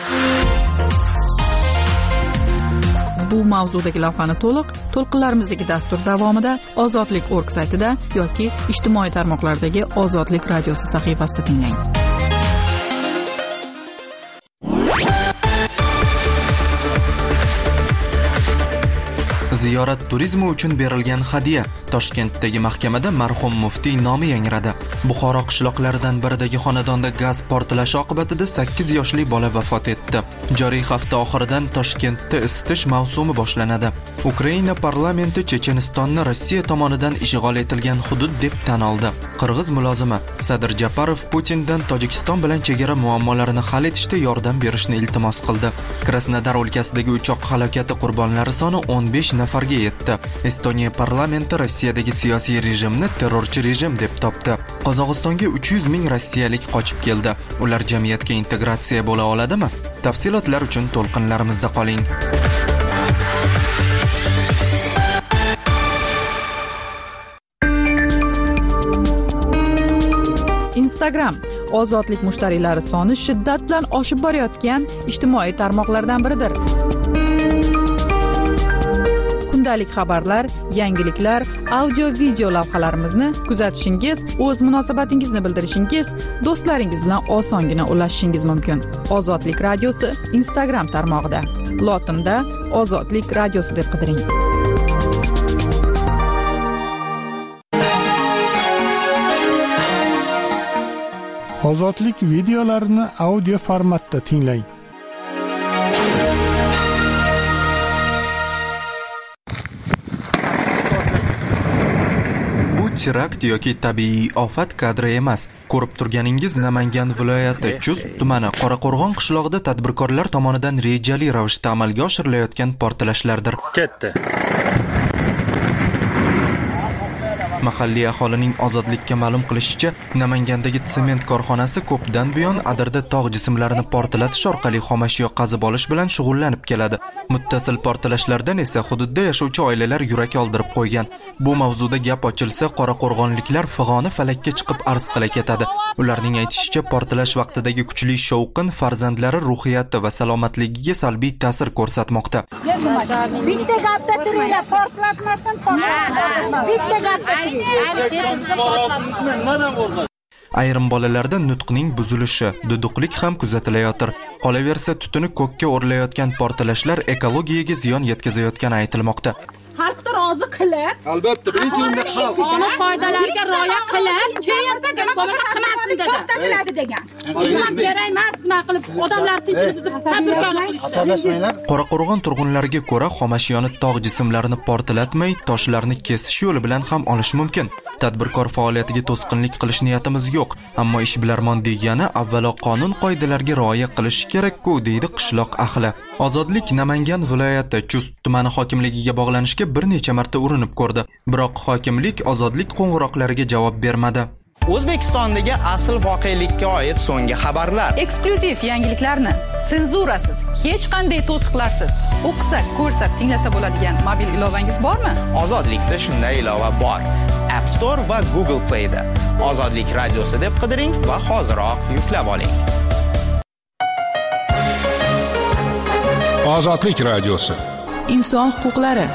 Bu mavzudagi lavhani to'lqinlarimizdagi dastur davomida Ozodlik.org saytida yoki ijtimoiy tarmoqlardagi Ozodlik radiosi sahifasida tinglang. Ziyorat turizmi uchun berilgan hadya. Toshkentdagi mahkamada marhum muftiy nomi yangradi. Buxoro qishloqlaridan biridagi xonadonda gaz portlashi oqibatida 8 yoshli bola vafot etdi. Joriy hafta oxiridan Toshkentda isitish mavsumi boshlanadi. Ukraina parlamenti Chechenistonni Rossiya tomonidan ishg'ol etilgan hudud deb tan oldi. Qirg'iz mulozimi Sadir Japarov Putindan Tojikiston bilan chegara muammolarini hal etishda yordam berishni iltimos qildi. Krasnodar o'lkasidagi uchoq halokati qurbonlari soni 15 nafarga yetdi. Estoniya parlamenti Rossiyadagi siyosiy rejimni terrorchi rejim deb topdi. Qozog'istonga 300 ming rossiyalik qochib keldi. Ular jamiyatga integratsiya bo'la oladimi? Tafsilotlar uchun to'lqinlarimizda qoling. Instagram ozodlik mushtariylari soni shiddat bilan oshib borayotgan ijtimoiy tarmoqlardan biridir. Kundalik xabarlar, yangiliklar, audio-video lavhalarimizni kuzatishingiz, o'z munosabatingizni bildirishingiz, do'stlaringiz bilan osongina ulashishingiz mumkin. Ozodlik radiosi Instagram tarmog'ida. Lotinda Ozodlik radiosi deb qidiring. Ozodlik videolarini audio formatda tinglang. Terakt yoki tabiiy ofat kadri emas. Ko'rib turganingiz Namangan viloyati Chust tumani Qoraqo'rg'on qishlog'ida tadbirkorlar tomonidan rejali ravishda amalga oshirilayotgan portlashlardir. Ketdi. Mahalliy aholining Ozodlikka ma'lum qilishicha, Namangandagi sement korxonasi ko'pdan buyon Adirda tog' jismlarini portlatish orqali xomashyo qazib olish bilan shug'ullanib keladi. Muttasil portlashlardan esa hududda yashovchi oilalar yurak oldirib qo'ygan. Bu mavzuda gap ochilsa, qoraqo'rg'onliklar fig'oni falakka chiqib arz qila ketadi. Ularning aytishicha, portlash vaqtidagi kuchli shovqin farzandlari ruhiyati va salomatligiga salbiy ta'sir ko'rsatmoqda. Bitta gapda turinglar, portlatmasin, bitta gapda. Ayrim bolalarda nutqning buzilishi, duduqlik ham kuzatilayotir. Qolaversa, tutuni ko'kka o'rlayotgan portlashlar ekologiyaga ziyon yetkazayotgani aytilmoqda. Xalqni rozi qilib, albatta birinchi o'rinda xalq qonun qoidalariga rioya qilib, keyin boshqa qilmasin dedi. To'xtatiladi degan. Kerak emas, nima qilib odamlar tinchlik buzib tadbirkorlik qilishdi. Qoraqo'rg'on turg'unlariga ko'ra, xomashyoni tog' jismlarini portlatmay, toshlarni kesish yo'li bilan ham olish mumkin. Tadbirkor faoliyatiga to'sqinlik qilish niyatimiz yo'q, ammo ishbilarmon degani avvalo qonun qoidalariga rioya qilish kerak-ku, deydi qishloq ahli. Ozodlik Namangan viloyati Chust tumani hokimligiga bog'lanishga bir necha marta urinib ko'rdi, biroq hokimlik Ozodlik qo'ng'iroqlariga javob bermadi. O'zbekistondagi asl voqelikka oid so'nggi xabarlar, eksklyuziv yangiliklarni senzurasiz, hech qanday to'siqlarsiz o'qisa, ko'rsa, tinglasa bo'ladigan mobil ilovangiz bormi? Ozodlikda shunday ilova bor. App Store va Google Play da Ozodlik radiosi deb qidiring va hoziroq yuklab oling. Ozodlik radiosi. Inson huquqlari.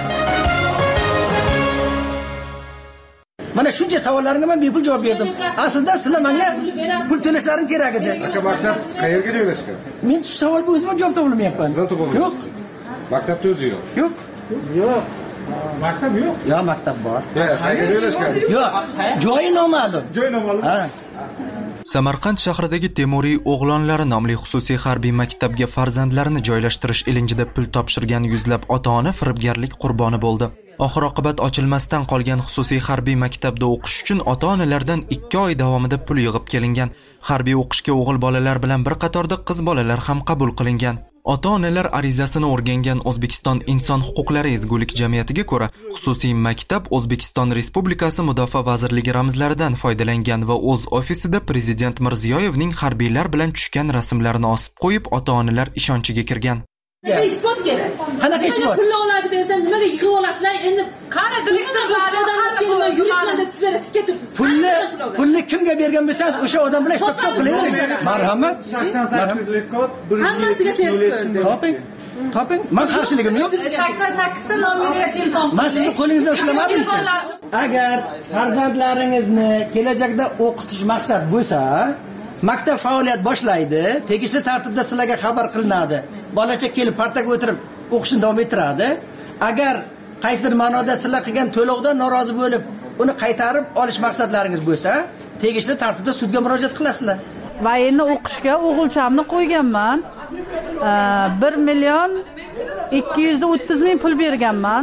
Mana shuncha savollarimga men bepul javob berdim. Aslida sizlar menga pul to'lashlaring kerak edi. Aka, maktab qayerga joylashgan? Men shu savolga o'zim javob topolmayapman. Yo'q. Maktabda o'zi yo'q. Yo'q. Yo'q. Maktab yo'q. Yo, maktab bor. Qayerga joylashgan? Yo'q. Joyi noma'lum. Joyi noma'lum. Ha. Samarqand shahridagi Temuriy o'g'lonlari nomli xususiy harbiy maktabga farzandlarini joylashtirish ilinjida pul topshirgan yuzlab ota-ona firibgarlik qurboni bo'ldi. Oxir-oqibat ochilmasdan qolgan xususiy harbiy maktabda o'qish uchun ota-onalardan 2 oy davomida pul yig'ib kelingan. Harbiy o'qishga o'g'il bolalar bilan bir qatorda qiz bolalar ham qabul qilingan. Ota-onalar arizasini o'rgangan O'zbekiston Inson huquqlari ezgulik jamiyatiga ko'ra, xususiy maktab O'zbekiston Respublikasi Mudofaa vazirligi ramzlaridan foydalangan va o'z ofisida Prezident Mirziyoyevning harbiylar bilan tushgan rasmlarini osib qo'yib, ota-onalar ishonchiga kirgan. Isbot kerak. Qanaqa isbot? Pulni oladi bu yerdan nimaga yig'ib olasizlar? Endi qani direktorlardan yuristman deb sizlar tikka turibsiz. Pulni kimga bergan bo'lsangiz, o'sha odam bilan hisob qiling. Marhamat. 88 kod. Hammasiga toping. Toping. Men qarshiligim yo'q. 88 ta nomerga telefon. Men sizni qo'lingizda ushlamadim. Agar farzandlaringizni kelajakda o'qitish maqsad bo'lsa, maktab faoliyat boshlaydi, tegishli tartibda sizlarga xabar qilinadi. Bolacha kelib partaga o'tirib o'qishni davom ettiradi. Agar qaysidir ma'noda sizlar qilgan to'lovdan norozi bo'lib, uni qaytarib olish maqsadlaringiz bo'lsa, tegishli tartibda sudga murojaat qilasizlar. Va endi o'qishga o'g'ilchamni qo'yganman. 1 million 230 ming pul berganman.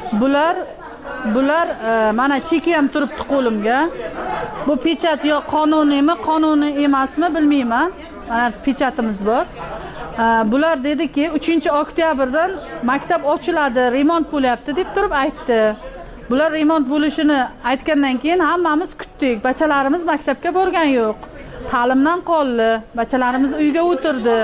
Bular mana cheki ham turibdi qo'limga. Bu pechat yo qonuniymi, qonuniy emasmi bilmayman. Mana pechatimiz bor. Bular dediki 3-oktyabrdan maktab ochiladi, remont bo'lyapti deb turib aytdi. Bular remont bo'lishini aytgandan keyin hammamiz kutdik. Bachalarimiz maktabga borgan yo'q. Ta'limdan qoldi. Bachalarimiz uyga o'tirdi.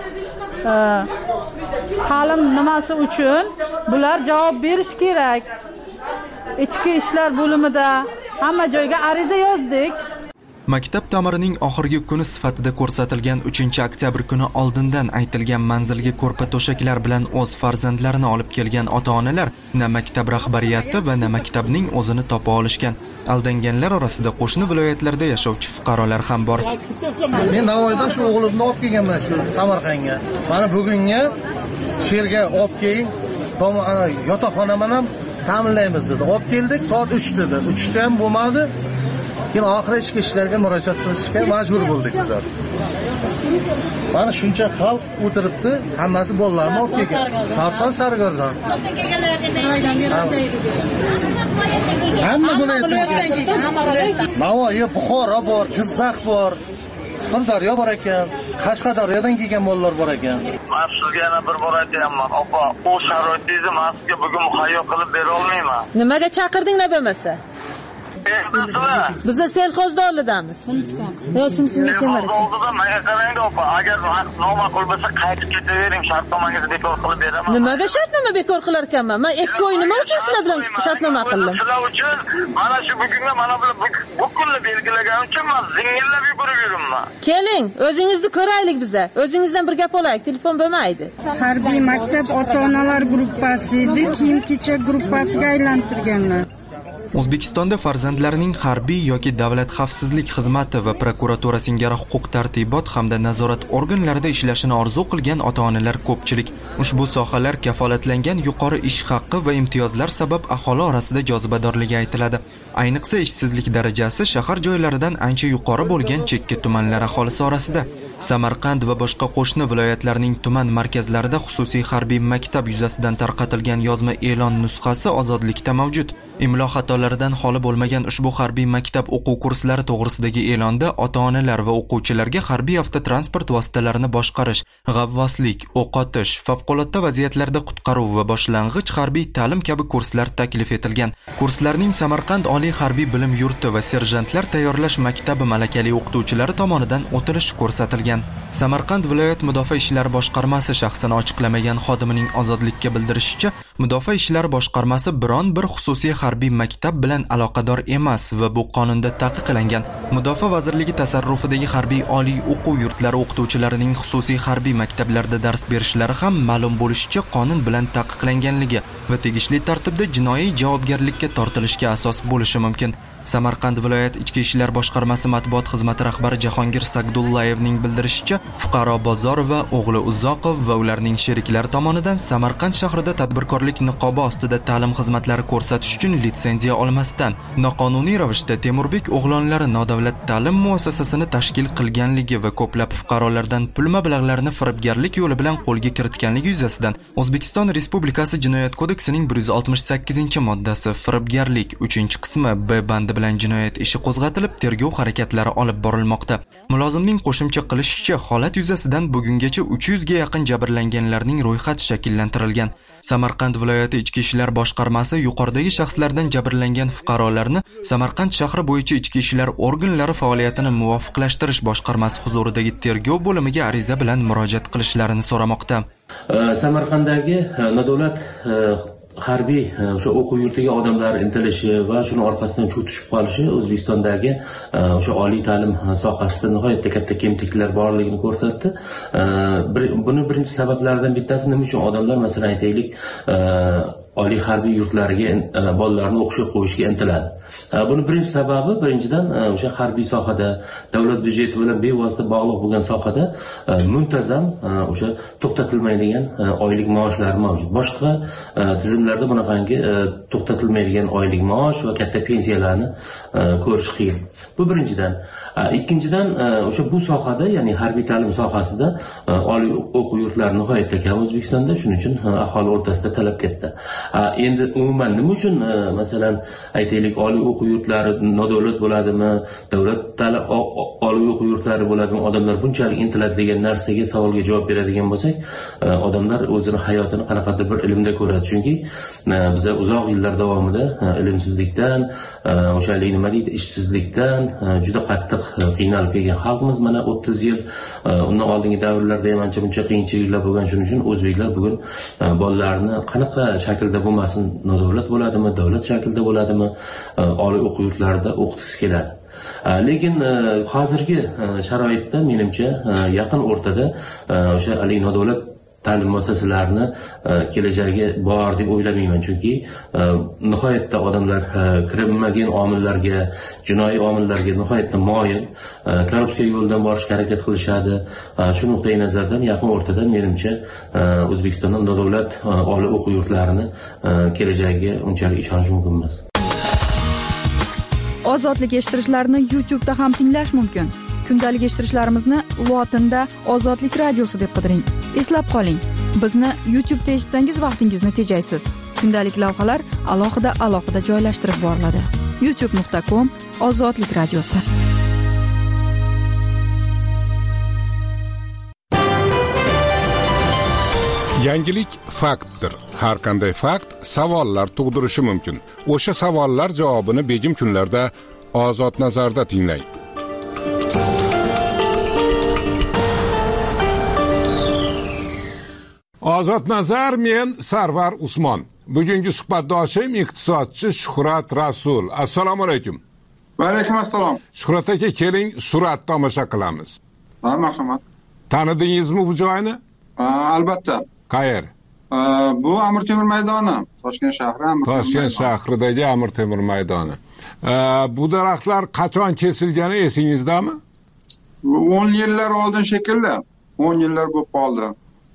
Ta'lim nimasi uchun bular javob berish kerak. Ichki ishlar bo'limida hamma joyga ariza yozdik. Maktab ta'mirining oxirgi kuni sifatida ko'rsatilgan 3-oktyabr kuni oldindan aytilgan manzilga ko'rpa to'shaklar bilan o'z farzandlarini olib kelgan ota-onalar na maktab rahbariyati va na maktabning o'zini topa olishgan. Aldanganlar orasida qo'shni viloyatlarda yashovchi fuqarolar ham bor. Men Navoiydan shu o'g'limni olib kelganman shu Samarqandga. Mana bugunga sherga olib keling, yotoqxonani ham ta'minlaymiz dedi. Olib keldik, soat 3 dedi. 3 ham bo'lmadi. Keyin oxiri ichki ishlarga murojaat qilishga majbur bo'ldik bizlar. Mana shuncha xalq o'tiribdi, hammasi bolalarni olib kelgan. Sarson Sargordan. Hamma viloyatdan. Navoiy, Buxoro bor, Jizzax bor, Sirdaryo bor ekan, Qashqadaryodan kelgan bolalar bor ekan. Men sizga yana bir bor aytaman, opa, u sharoitingizni men sizga bugun muhayyo qilib bera olmayman. Nimaga chaqirdinglar bo'lmasa? Biz selxozda oldidamiz. Yo, simsimga kelmadi. Oldida menga qarang opa, agar noma'qul bo'lsa qaytib ketavering, shartnomangizni bekor qilib beraman. Nimaga shartnoma bekor qilar ekanman? Men 2 oy nima uchun sizlar bilan shartnoma qildim? Sizlar uchun mana shu bugunga mana bu kunni belgilagan uchun men zingillab yugurib yuribman. Keling, o'zingizni ko'raylik biza. O'zingizdan bir gap olaylik, telefon bo'lmaydi. Harbiy maktab ota-onalar gruppasi edi, kiyim-kechak gruppasiga aylantirganlar. O'zbekistonda farzandlarining harbiy yoki davlat xavfsizlik xizmati va prokuratura singari huquq-tartibot hamda nazorat organlarida ishlashini orzu qilgan ota-onalar ko'pchilik. Ushbu sohalar kafolatlangan yuqori ish haqqi va imtiyozlar sabab aholi orasida jozibadorligi aytiladi. Ayniqsa ishsizlik darajasi shahar joylaridan ancha yuqori bo'lgan chekka tumanlar aholisi orasida. Samarqand va boshqa qo'shni viloyatlarning tuman markazlarida xususiy harbiy maktab yuzasidan tarqatilgan yozma e'lon nusxasi ozodlikda mavjud. Imlo xatolaridan xoli bo'lmagan ushbu harbiy maktab o'quv kurslari to'g'risidagi e'londa ota-onalar va o'quvchilarga harbiy avtotransport vositalarini boshqarish, g'avvoslik, o'q otish, favqulodda vaziyatlarda qutqaruv va boshlang'ich harbiy ta'lim kabi kurslar taklif etilgan. Kurslarning Samarqand oliy harbiy bilim yurti va serjantlar tayyorlash maktabi malakali o'qituvchilari tomonidan o'tilishi ko'rsatilgan. Samarqand viloyat mudofaa ishlari boshqarmasi shaxsini ochiqlamagan xodimining ozodlikka bildirishicha, mudofaa ishlari boshqarmasi biron bir xususiy harbiy maktab bilan aloqador emas va bu qonunda taqiqlangan. Mudofaa vazirligi tasarrufidagi harbiy oliy o'quv yurtlari o'qituvchilarining xususiy harbiy maktablarda dars berishlari ham ma'lum bo'lishicha qonun bilan taqiqlanganligi va tegishli tartibda jinoiy javobgarlikka tortilishga asos bo'lishi mumkin. Samarqand viloyat ichki ishlar boshqarmasi matbuot xizmati rahbari Jahongir Sagdullayevning bildirishicha, fuqaro Bozorova, o'g'li Uzoqov va ularning sheriklari tomonidan Samarqand shahrida tadbirkorlik niqobi ostida ta'lim xizmatlari ko'rsatish uchun litsenziya olmasdan noqonuniy ravishda Temurbek o'g'lonlari nodavlat ta'lim muassasasini tashkil qilganligi va ko'plab fuqarolardan pul mablag'larini firibgarlik yo'li bilan qo'lga kiritganligi yuzasidan O'zbekiston Respublikasi Jinoyat kodeksining 168-moddasi firibgarlik 3-qismi B bandi bilan jinoyat ishi qo'zg'atilib, tergov harakatlari olib borilmoqda. Mulozimning qo'shimcha qilishicha, holat yuzasidan bugungacha 300 ga yaqin jabrlanganlarning ro'yxati shakllantirilgan. Samarqand viloyati ichki ishlar boshqarmasi yuqoridagi shaxslardan jabrlangan fuqarolarni Samarqand shahri bo'yicha ichki ishlar organlari faoliyatini muvofiqlashtirish boshqarmasi huzuridagi tergov bo'limiga ariza bilan murojaat qilishlarini so'ramoqda. Samarqanddagi nodavlat harbiy o'sha o'quv yurtiga odamlar intilishi va shuni orqasidan cho'k tushib qolishi O'zbekistondagi o'sha oliy ta'lim sohasida nihoyatda katta kemtiklar borligini ko'rsatdi. Buni birinchi sabablaridan bittasi nima uchun odamlar, masalan aytaylik, oliy harbiy yurtlariga bolalarni o'qishga qo'yishga intiladi. Buni birinchi sababi, birinchidan o'sha harbiy sohada, davlat byudjeti bilan bevosita bog'liq bo'lgan sohada muntazam o'sha to'xtatilmaydigan oylik maoshlar mavjud. Boshqa tizimlarda bunaqangi to'xtatilmaydigan oylik maosh va katta pensiyalarni ko'rish qiyin. Bu birinchidan. Ikkinchidan, o'sha bu sohada, ya'ni harbiy ta'lim sohasida oliy o'quv yurtlari nihoyatda kam O'zbekistonda, shuning uchun aholi o'rtasida talab katta. Endi umuman nima uchun masalan aytaylik oliy o'quv yurtlari nodavlat bo'ladimi, davlat ta'lim oliy o'quv yurtlari bo'ladimi, odamlar bunchalik intiladi degan narsaga savolga javob beradigan bo'lsak, odamlar o'zini hayotini qanaqadir bir ilmda ko'radi. Chunki biz uzoq yillar davomida ilmsizlikdan, o'shalik nima deydi, ishsizlikdan juda qattiq qiynalib kelgan xalqmiz. Mana 30 yil, undan oldingi davrlarda ham ancha buncha qiyinchiliklar bo'lgan, shuning uchun o'zbeklar bugun bolalarni qanaqa shaklda bo'lmasin, nodavlat bo'ladimi, davlat shaklda bo'ladimi, oliy o'quv yurtlarida o'qitgisi keladi. Lekin hozirgi sharoitda menimcha yaqin o'rtada o'sha oliy nodavlat ta'lim muassasalarini kelajagi bor deb o'ylamayman. Chunki nihoyatda odamlar kirmagan omillarga, jinoiy omillarga nihoyatda moyil, korrupsiya yo'lidan borishga harakat qilishadi. Shu nuqtai nazardan yaqin o'rtada menimcha O'zbekistonda nodavlat oliy o'quv yurtlarini kelajagiga unchalik ishonish mumkin emas. Ozodlik eshittirishlarni YouTube'da ham tinglash mumkin. Kundalik eshittirishlarimizni lotinda Ozodlik radiosi deb qidiring. Eslab qoling, bizni YouTube'da eshitsangiz vaqtingizni tejaysiz. Kundalik lavhalar alohida joylashtirib boriladi. youtube.com/Ozodlik radiosi. Yangilik faktdir. Har qanday fakt savollar tug'dirishi mumkin. O'sha savollar javobini begim kunlarda Ozod nazarda tinglang. Ozod nazar, men Sarvar Usmon. Bugungi suhbatdoshim iqtisodchi Shuhrat Rasul. Assalomu alaykum. Va alaykum assalom. Shuhrat aka, keling surat tomosha qilamiz. Marhamat. Tanidingizmi bu joyni? Albatta. Qayer? Bu Amir Temur maydoni, Toshkent shahri. Toshkent shahridagi Amir Temur maydoni. Bu daraxtlar qachon kesilgani esingizdami? 10 yillar oldin shekilli. 10 yillar bo'lib qoldi.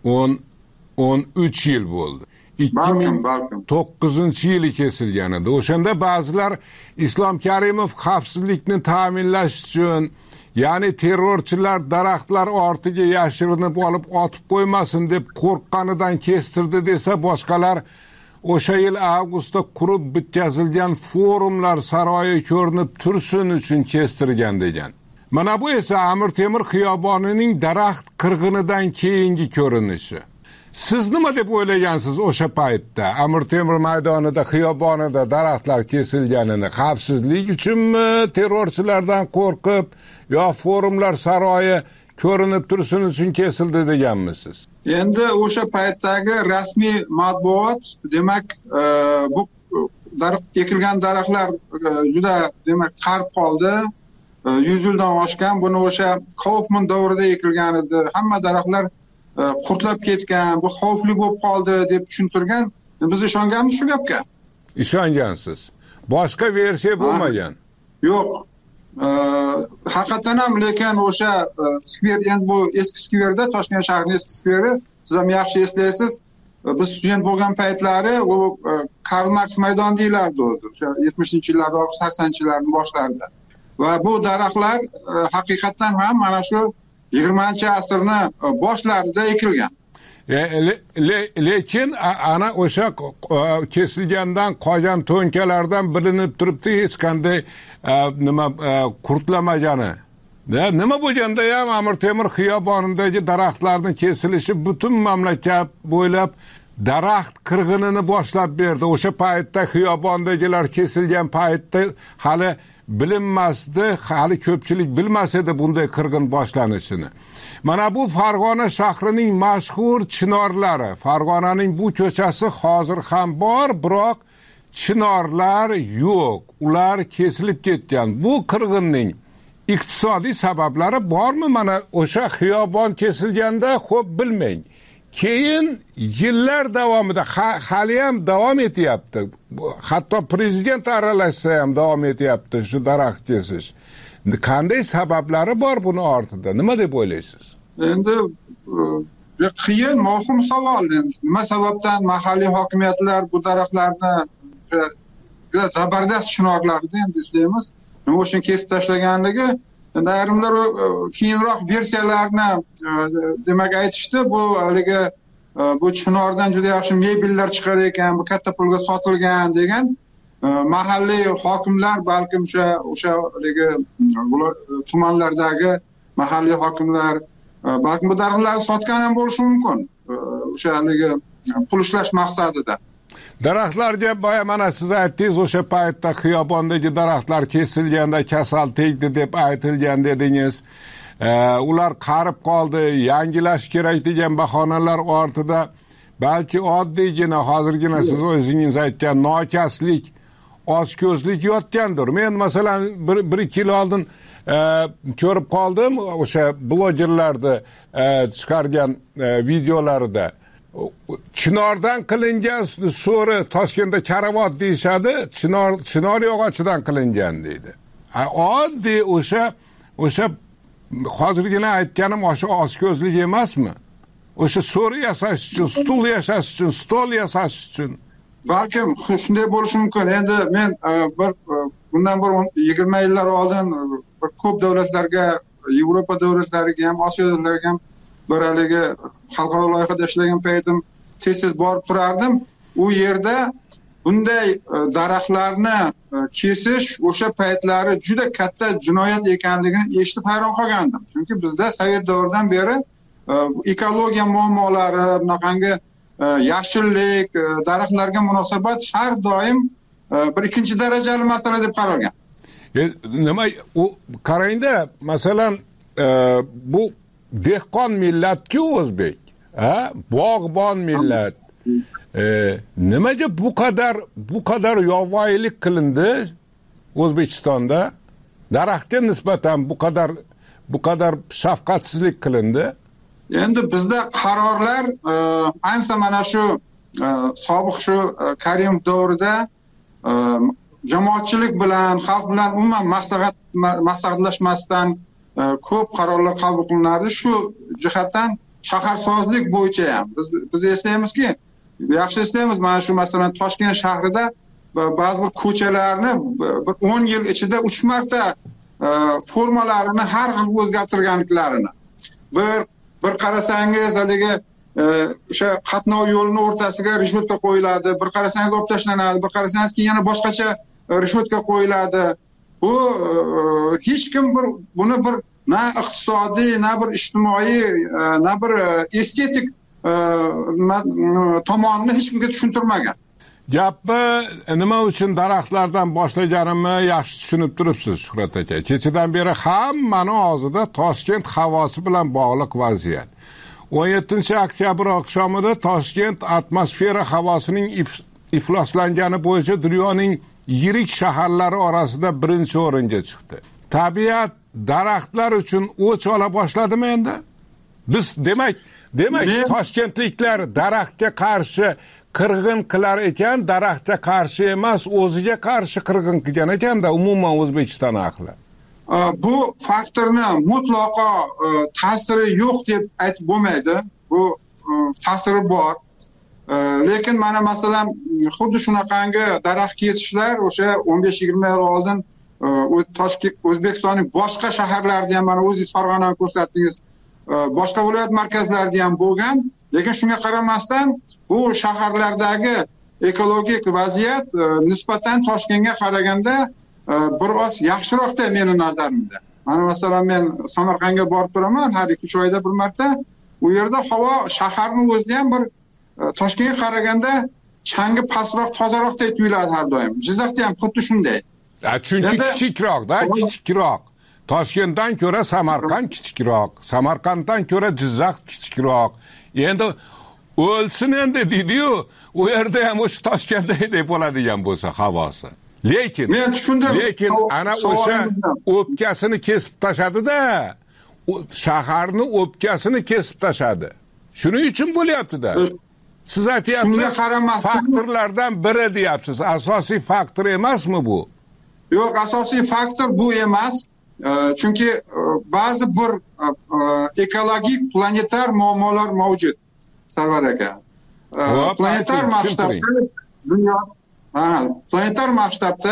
13 yil bo'ldi. 2009-yili kesilgan edi. O'shanda ba'zilar Islom Karimov xavfsizlikni ta'minlash uchun, ya'ni terrorchilar daraxtlar ortiga yashirinib olib otib qo'ymasin deb qo'rqqanidan kestirdi desa, boshqalar o'sha yil avgustda qurib bitkazilgan forumlar saroyi ko'rinib tursin uchun kestirgan degan. Mana bu esa Amir Temur xiyobonining daraxt qirg'inidan keyingi ko'rinishi. Siz nima deb o'ylagansiz o'sha paytda? Amir Temur maydonida, xiyobonida daraxtlar kesilganini xavfsizlik uchunmi, terrorchilardan qo'rqib, yo forumlar saroyi ko'rinib tursin uchun kesildi deganmisiz? Endi o'sha paytdagi rasmiy matbuot, demak, bu ekilgan daraxtlar juda, demak, qarib qoldi. 100 yildan oshgan, buni o'sha Kaufman davrida ekilgan edi. Hamma daraxtlar qurtlab ketgan, bu xavfli bo'lib qoldi deb tushuntirgan. Biz ishonganmiz shu gapga. Ishongansiz. Boshqa versiya bo'lmagan. yo'q. Haqiqatan ham lekin o'sha skver, endi bu eski skverda, Toshkent shahrining eski skveri, siz ham yaxshi eslaysiz. Biz student bo'lgan paytlari u Karl Marx maydoni deyilardi o'zi. O'sha 70-yillar, 80-yillarning boshlarida. Va bu daraxtlar haqiqatan ham mana shu 20-asrni boshlarida ekilgan. Lekin ana o'sha kesilgandan qolgan to'nkalardan bilinib turibdi hech qanday nima qurtlamagani. Nima bo'lganda ham Amir Temur xiyobonidagi daraxtlarning kesilishi butun mamlakat bo'ylab daraxt qirg'inini boshlab berdi. O'sha paytda xiyobondagilar kesilgan paytda hali bilinmasdi, hali ko'pchilik bilmas edi bunday qirg'in boshlanishini. Mana bu Farg'ona shahrining mashhur chinorlari. Farg'onaning bu ko'chasi hozir ham bor, biroq chinorlar yo'q. Ular kesilib ketgan. Bu qirg'inning iqtisodiy sabablari bormi? Mana o'sha xiyobon kesilganda xo'p bilmang. Keyin yillar davomida hali ham davom etyapti. Hatto prezident aralashsa ham davom etyapti shu daraxt kesish. Qanday sabablari bor buni ortida? Nima deb o'ylaysiz? Endi qiyin, muhim savol. Nima sababdan mahalliy hokimiyatlar bu daraxtlarni juda zabardast chinorlarni endi eslaymiz. Nima uchun kesib tashlaganligi, endi ayrimlar keyinroq versiyalarni demak aytishdi. Bu haligi bu chinordan juda yaxshi mebellar chiqar ekan, bu katta pulga sotilgan degan. Mahalliy hokimlar balkim o'sha haligi tumanlardagi mahalliy hokimlar balkim bu daraxtlarni sotgan ham bo'lishi mumkin. O'sha haligi pul ishlash maqsadida. Daraxtlarga boya mana siz aytdingiz, o'sha paytda xiyobondagi daraxtlar kesilganda kasal tegdi deb aytilgan dedingiz. Ular qarib qoldi, yangilash kerak degan bahonalar ortida balki oddiygina hozirgina siz o'zingiz aytgan nokaslik, ochko'zlik yotgandir. Men masalan 1-2 yil oldin ko'rib qoldim o'sha blogerlarni chiqargan videolarida. Chinordan qilingan so'ri Toshkentda karavot deyishadi, chinor yog'ochidan qilingan deydi. Oddiy o'sha hozirgina aytganim o'sha ochko'zlik emasmi? O'sha so'ri yasash uchun, stul yasash uchun, stol yasash uchun. Balkim shunday bo'lishi mumkin. Endi men bundan bir 20 yillar oldin ko'p davlatlarga, Yevropa davlatlariga ham, Osiyo davlatlariga ham bir haligi xalqaro loyihada ishlagan paytim tez borib turardim. U yerda bunday daraxtlarni kesish o'sha paytlari juda katta jinoyat ekanligini eshitib hayron qolgandim. Chunki bizda Sovet davridan beri ekologiya muammolari, bunaqangi yashillik, daraxtlarga munosabat har doim bir ikkinchi darajali masala deb qaralgan. Nima qarangda, masalan, bu dehqon millatku o'zbek, bog'bon millat. Nimaga bu kadar yovvoyilik qilindi O'zbekistonda? Daraxtga nisbatan bu kadar shafqatsizlik qilindi. Endi bizda qarorlar ayniqsa mana shu sobiq shu Karimov davrida jamoatchilik bilan, xalq bilan umuman maslahatlashmasdan ko'p qarorlar qabul qilinardi. Shu jihatdan shaharsozlik bo'yicha ham biz eslaymizki, yaxshi eslaymiz, mana shu masalan Toshkent shahrida ba'zi bir ko'chalarni bir 10 yil ichida 3 marta formalarini har xil o'zgartirganliklarini. Bir qarasangiz haligi o'sha qatnov yo'lini o'rtasiga rishvotka qo'yiladi, bir qarasangiz olib tashlanadi, bir qarasangiz keyin yana boshqacha rishvotka qo'yiladi. Bu hech kim buni bir na iqtisodiy, na bir ijtimoiy, na bir estetik tomonini hech kimga tushuntirmagan. Gapni nima uchun daraxtlardan boshlaganimni yaxshi tushunib turibsiz, Shuhrat aka. Kechadan beri hammani og'zida Toshkent havosi bilan bog'liq vaziyat. 17-oktyabr oqshomida Toshkent atmosfera havosining ifloslangani bo'yicha dunyoning yirik shaharlari orasida birinchi o'ringa chiqdi. Tabiat daraxtlar uchun o'ch ola boshladimi endi? Biz demak Toshkentliklar daraxtga qarshi qirg'in qilar ekan, daraxtga qarshi emas, o'ziga qarshi qirg'in qilgan ekanda, umuman O'zbekiston ahli. Bu faktorni mutlaqo ta'siri yo'q deb aytib bo'lmaydi. Bu ta'siri bor. Lekin mana masalan xuddi shunaqangi daraxt kesishlar o'sha 15-20 yil oldin Toshkent, O'zbekistonning boshqa shaharlarida ham, mana o'zingiz Farg'onani ko'rsatdingiz, boshqa viloyat markazlarida ham bo'lgan. Lekin shunga qaramasdan bu shaharlardagi ekologik vaziyat nisbatan Toshkentga qaraganda biroz yaxshiroqda meni nazarimda. Mana masalan men Samarqandga borib turaman har 2-3 oyda bir marta. U yerda havo shaharning o'zida ham bir Toshkentga qaraganda changi pastroq, tozaroqdek tuyuladi har doim. Jizzaxda ham xuddi shunday. Chunki kichikroq-da, kichikroq. Toshkentdan ko'ra Samarqand kichikroq, Samarqanddan ko'ra Jizzax kichikroq. Endi o'lsin endi deydi-yu, u yerda ham o'sha Toshkentdek bo'ladigan bo'lsa havosi. Lekin ana o'sha o'pkasini kesib tashadi-da, shaharni o'pkasini kesib tashadi. Shuning uchun bo'lyapti-da. Siz aytyapsiz, faktorlardan biri deyapsiz. Asosiy faktor emasmi bu? Yo'q, asosiy faktor bu emas. Chunki ba'zi bir ekologik planetar muammolar mavjud. Sarvar aka. Planetar masshtabda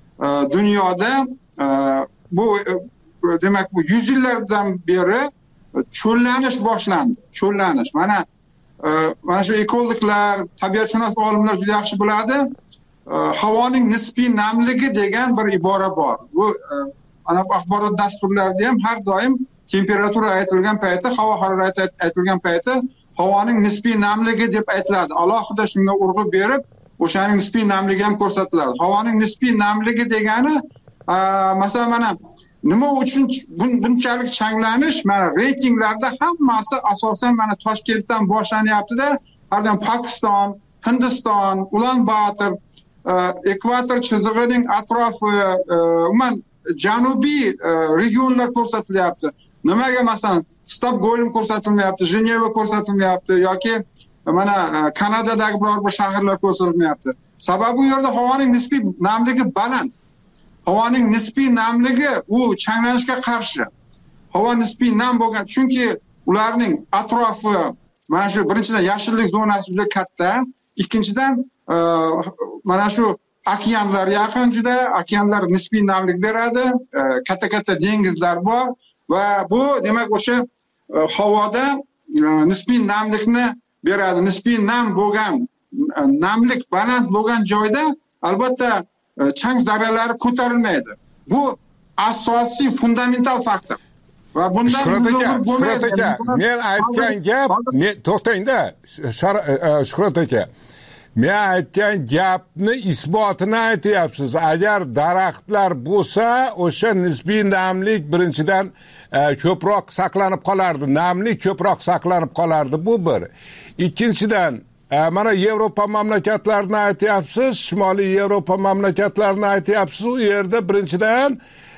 dunyoda bu demak bu 100 yillardan beri cho'llanish boshlandi. Cho'llanish. Mana shu ekologlar, tabiatshunos olimlar juda yaxshi biladi. Havoning nisbiy namligi degan bir ibora bor. Bu ana axborot dasturlarida ham har doim temperatura aytilgan payti, havo harorati aytilgan payti havoning nisbiy namligi deb aytiladi. Alohida shunga urg'u berib, o'shaning nisbiy namligi ham ko'rsatiladi. Havoning nisbiy namligi degani masalan mana nima uchun bunchalik changlanish? Mana reytinglarda hammasi asosan mana Toshkentdan boshlanyapti-da, halidan Pokiston, Hindiston, Ulan-Bator, ekvator chizig'ining atrofi, umuman janubiy regionlar ko'rsatilyapti. Nimaga masalan Stokgolm ko'rsatilmayapti, Jeneva ko'rsatilmayapti yoki mana Kanadadagi biror bir shaharlar ko'rsatilmayapti? Sababi u yerda havoning nisbiy namligi baland. Havoning nisbiy namligi u changlanishga qarshi. Havo nisbiy nam bo'lgan, chunki ularning atrofi mana shu birinchidan yashillik zonasi juda katta, ikkinchidan mana shu okeanlar yaqin juda, okeanlar nisbiy namlik beradi, katta-katta dengizlar bor va bu demak o'sha havoda nisbiy namlikni beradi. Nisbiy nam bo'lgan, namlik baland bo'lgan joyda albatta chang zarralari ko'tarilmaydi. Bu asosiy fundamental faktor. Va bundan Shuhrat aka, men aytgan gap, to'xtang-da, Shuhrat aka. Men aytgan gapni isbotini aytyapsiz. Agar daraxtlar bo'lsa, o'sha nisbiy namlik birinchidan ko'proq saqlanib qolardi. Namlik ko'proq saqlanib qolardi, bu bir. Ikkinchidan, mana Yevropa mamlakatlarini aytyapsiz, Shimoliy Yevropa mamlakatlarini aytyapsiz. U yerda birinchidan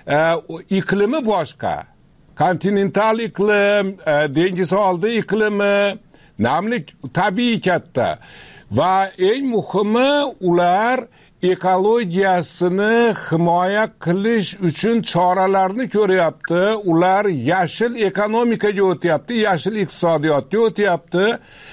iqlimi boshqa. Kontinental iqlim, dengiz oldi iqlimi, namlik tabiiy katta. Va eng muhimi ular ekologiyasini himoya qilish uchun choralarni ko'ryapti. Ular yashil ekonomikaga o'tyapti, yashil iqtisodiyotga o'tyapti.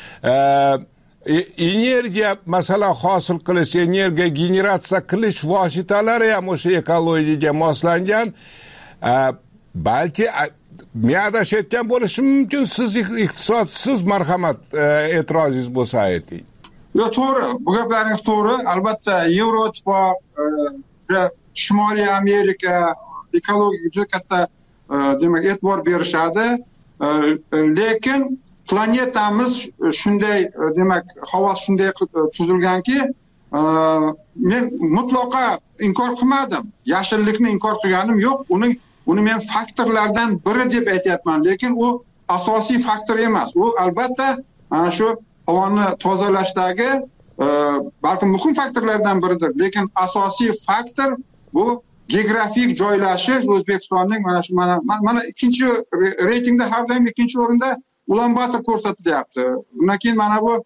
Energiya masalan hosil qilish, energiya generatsiya qilish vositalari ham o'sha ekologiyaga moslangan. Balki men adashayotgan bo'lishim mumkin. Siz iqtisodsiz marhamat e'tirozingiz bo'lsa ayting. Yo'q, to'g'ri. Bu gaplaringiz to'g'ri. Albatta Yevroittifoq, Shimoliy Amerika ekologiyaga juda katta demak e'tibor berishadi. Lekin planetamiz shunday demak havosi shunday tuzilganki, men mutlaqo inkor qilmadim. Yashillikni inkor qilganim yo'q. Uni men faktorlardan biri deb aytyapman, lekin u asosiy faktor emas. U albatta ana shu havoni tozalashdagi balkim muhim faktorlardan biridir, lekin asosiy faktor bu geografik joylashish. O'zbekistonning mana ikkinchi reytingda har doim ikkinchi o'rinda Ulan-Bator ko'rsatilyapti. Undan keyin mana bu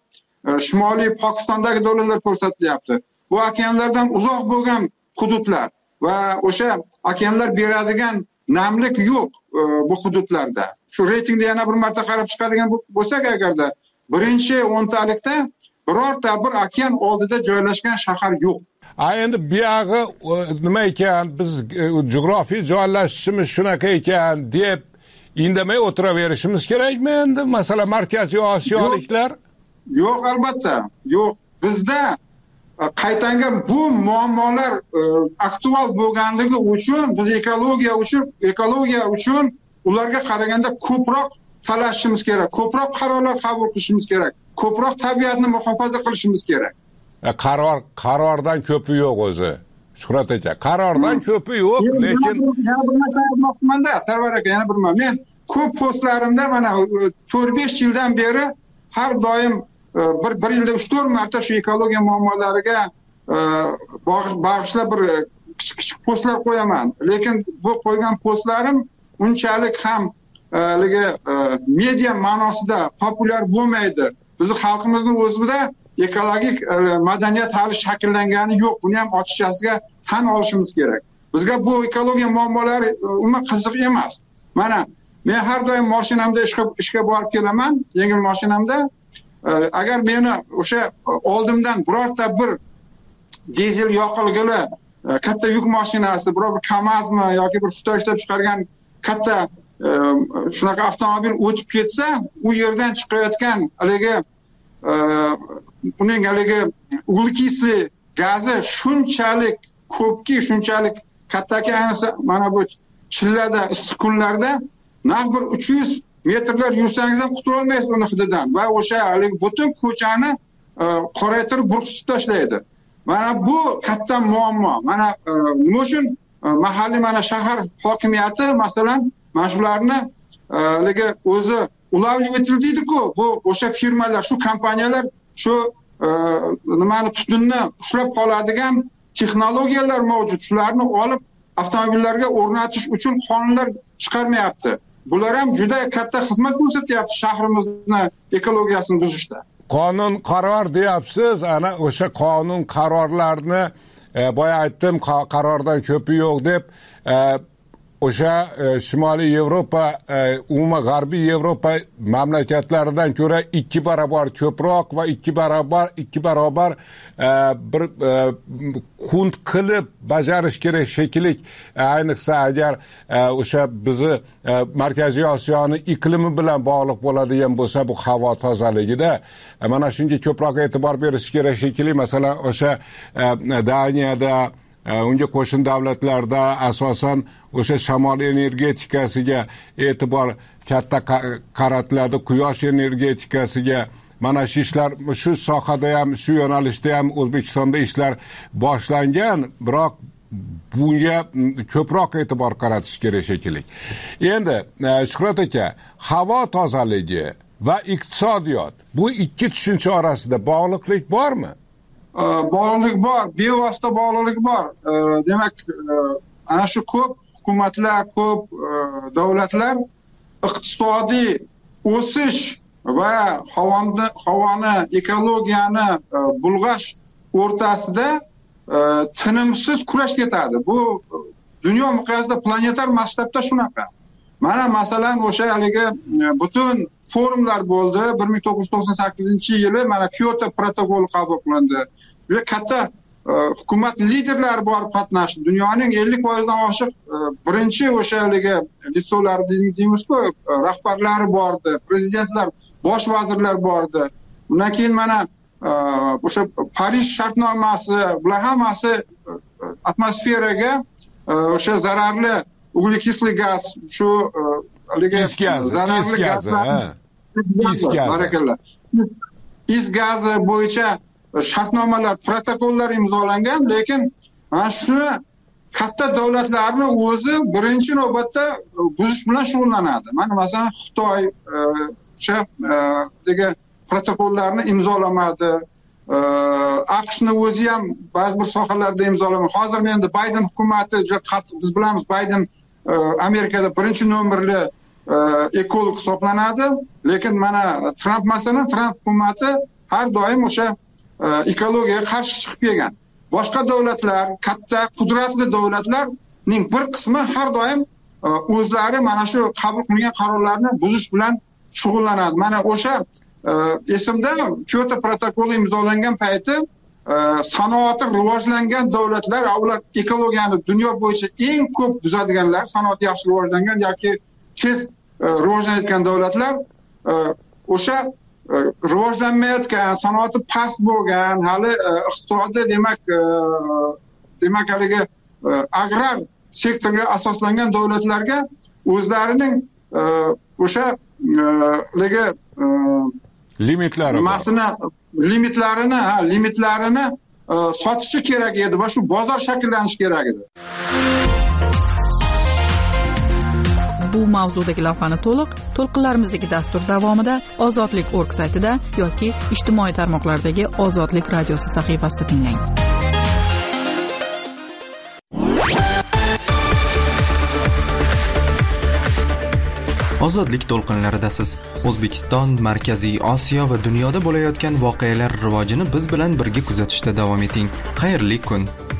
Shimoliy Pokistondagi davlatlar ko'rsatilyapti. Bu okeanlardan uzoq bo'lgan hududlar va o'sha okeanlar beradigan namlik yo'q bu hududlarda. Shu reytingda yana bir marta qarab chiqadigan bo'lsak agarda birinchi 10talikda birorta bir okean oldida joylashgan shahar yo'q. Endi buyog'i nima ekan, biz jo'grafiy joylashishimiz shunaqa ekan deb indamay o'tiraverishimiz kerakmi endi? Masalan, Markaziy Osiyoliklar yo'q, albatta. Yo'q. Bizda qaytanga bu muammolar aktual bo'lganligi uchun biz ekologiya uchun ularga qaraganda ko'proq talashishimiz kerak, ko'proq qarorlar qabul qilishimiz kerak, ko'proq tabiatni muhofaza qilishimiz kerak. Qarordan ko'pi yo'q o'zi. Shuhrat aka, qarordan ko'pi yo'q, lekin yana bir narsa aytmoqchiman-da, Sarvar aka, yana bir narsa. Men ko'p postlarimda mana 4-5 yildan beri har doim bir yilda 3-4 marta shu ekologiya muammolariga bag'ishlab bir kichik postlar qo'yaman. Lekin bu qo'ygan postlarim unchalik ham media ma'nosida populyar bo'lmaydi. Bizning xalqimizning o'zida ekologik madaniyat hali shakllangani yo'q. Buni ham ochiqchasiga tan olishimiz kerak. Bizga bu ekologiya muammolari umuman qiziq emas. Mana men har doim mashinamda ishga borib kelaman, yengil mashinamda. Agar meni o'sha oldimdan birorta bir dizel yoqilg'ili katta yuk mashinasi, biror bir KAMAZmi yoki bir Xitoy ishlab chiqargan katta shunaqa avtomobil o'tib ketsa, u yerdan chiqayotgan uning uglekislый gazi shunchalik ko'pki, shunchalik kattaki, ayniqsa mana bu chillada, issiq kunlarda naq bir 300 metrlar yursangiz ham qutula olmaysiz uni hididan va o'sha butun ko'chani qoraytirib burqsitib tashlaydi. Mana bu katta muammo. Mana nima uchun mahalliy mana shahar hokimiyati masalan mana shularni o'zi ulavlab etildiydi-ku, bu o'sha firmalar, shu kompaniyalar shu nimani tutunni ushlab qoladigan texnologiyalar mavjud. Shularni olib avtomobillarga o'rnatish uchun qonunlar chiqarmayapti. Bular ham juda katta xizmat ko'rsatyapti shahrimizni ekologiyasini buzishda. Qonun qaror deyapsiz, ana o'sha qonun qarorlarni boya aytdim, qarordan ko'pi yo'q deb o'sha Shimoliy Yevropa, umuman G'arbiy Yevropa mamlakatlaridan ko'ra 2 barobar ko'proq va 2 barobar bir qunt qilib bajarish kerak shekilli, ayniqsa agar o'sha bizni Markaziy Osiyoni iqlimi bilan bog'liq bo'ladigan bo'lsa, bu havo tozaligida mana shunga ko'proq e'tibor berish kerak shekilli. Masalan, o'sha Daniyada, unga qo'shni davlatlarda asosan o'sha shamol energetikasiga e'tibor katta qaratiladi, quyosh energetikasiga. Mana shu ishlar, shu sohada ham, shu yo'nalishda ham O'zbekistonda ishlar boshlangan, biroq bunga ko'proq e'tibor qaratish kerak shekilli. Endi Shuhrat aka, havo tozaligi va iqtisodiyot, bu ikki tushuncha orasida bog'liqlik bormi? Bog'liqlik bor, bevosita bog'liqlik bor. Demak, ana shu ko'p hukumatlar, ko'p davlatlar iqtisodiy o'sish va havoni, ekologiyani bulg'ash o'rtasida tinimsiz kurash ketadi. Bu dunyo miqyosida planetar masshtabda shunaqa. Mana masalan o'sha haligi butun forumlar bo'ldi. 1998-yili mana Kyoto protokoli qabul qilindi. Juda katta hukumat liderlari borib qatnashdi. Dunyoning 50%dan oshiq birinchi o'sha haligi litsolar deymiz-ku, rahbarlari bordi, prezidentlar, bosh vazirlar bordi. Undan keyin mana o'sha Parij shartnomasi, bular hammasi atmosferaga o'sha zararli uglekislый gaz, shu zararli gazlar, is gazi bo'yicha shartnomalar, protokollar imzolangan, lekin mana shuni katta davlatlarning o'zi birinchi navbatda buzish bilan shug'ullanadi. Mana masalan Xitoy o'sha protokollarni imzolamadi. AQShning o'zi ham ba'zi bir sohalarda imzolamadi. Hozir endi Bayden hukumati, biz bilamiz, Bayden Amerikada birinchi nomerli ekolog hisoblanadi, lekin mana Trump masalan, Trump hukumati har doim o'sha ekologiyaga qarshi chiqib kelgan. Boshqa davlatlar, katta qudratli davlatlarning bir qismi har doim o'zlari mana shu qabul qilingan qarorlarni buzish bilan shug'ullanadi. Mana o'sha esimda Kyoto protokoli imzolangan payti sanoati rivojlangan davlatlar, ular ekologiyani dunyo bo'yicha eng ko'p buzadiganlar, sanoati yaxshi rivojlangan yoki tez rivojlanayotgan davlatlar o'sha rivojlanmayotgan, sanoati past bo'lgan, hali iqtisodi demak haligi agrar sektorga asoslangan davlatlarga o'zlarining o'sha limitlarini sotishi kerak edi va shu bozor shakllanishi kerak edi. Bu mavzudagi lavhani to'lqinlarimizdagi dastur davomida ozodlik.org saytida yoki ijtimoiy tarmoqlardagi Ozodlik radiosi sahifasida tinglang. Ozodlik to'lqinlaridasiz. O'zbekiston, Markaziy Osiyo va dunyoda bo'layotgan voqealar rivojini biz bilan birga kuzatishda davom eting. Xayrli kun.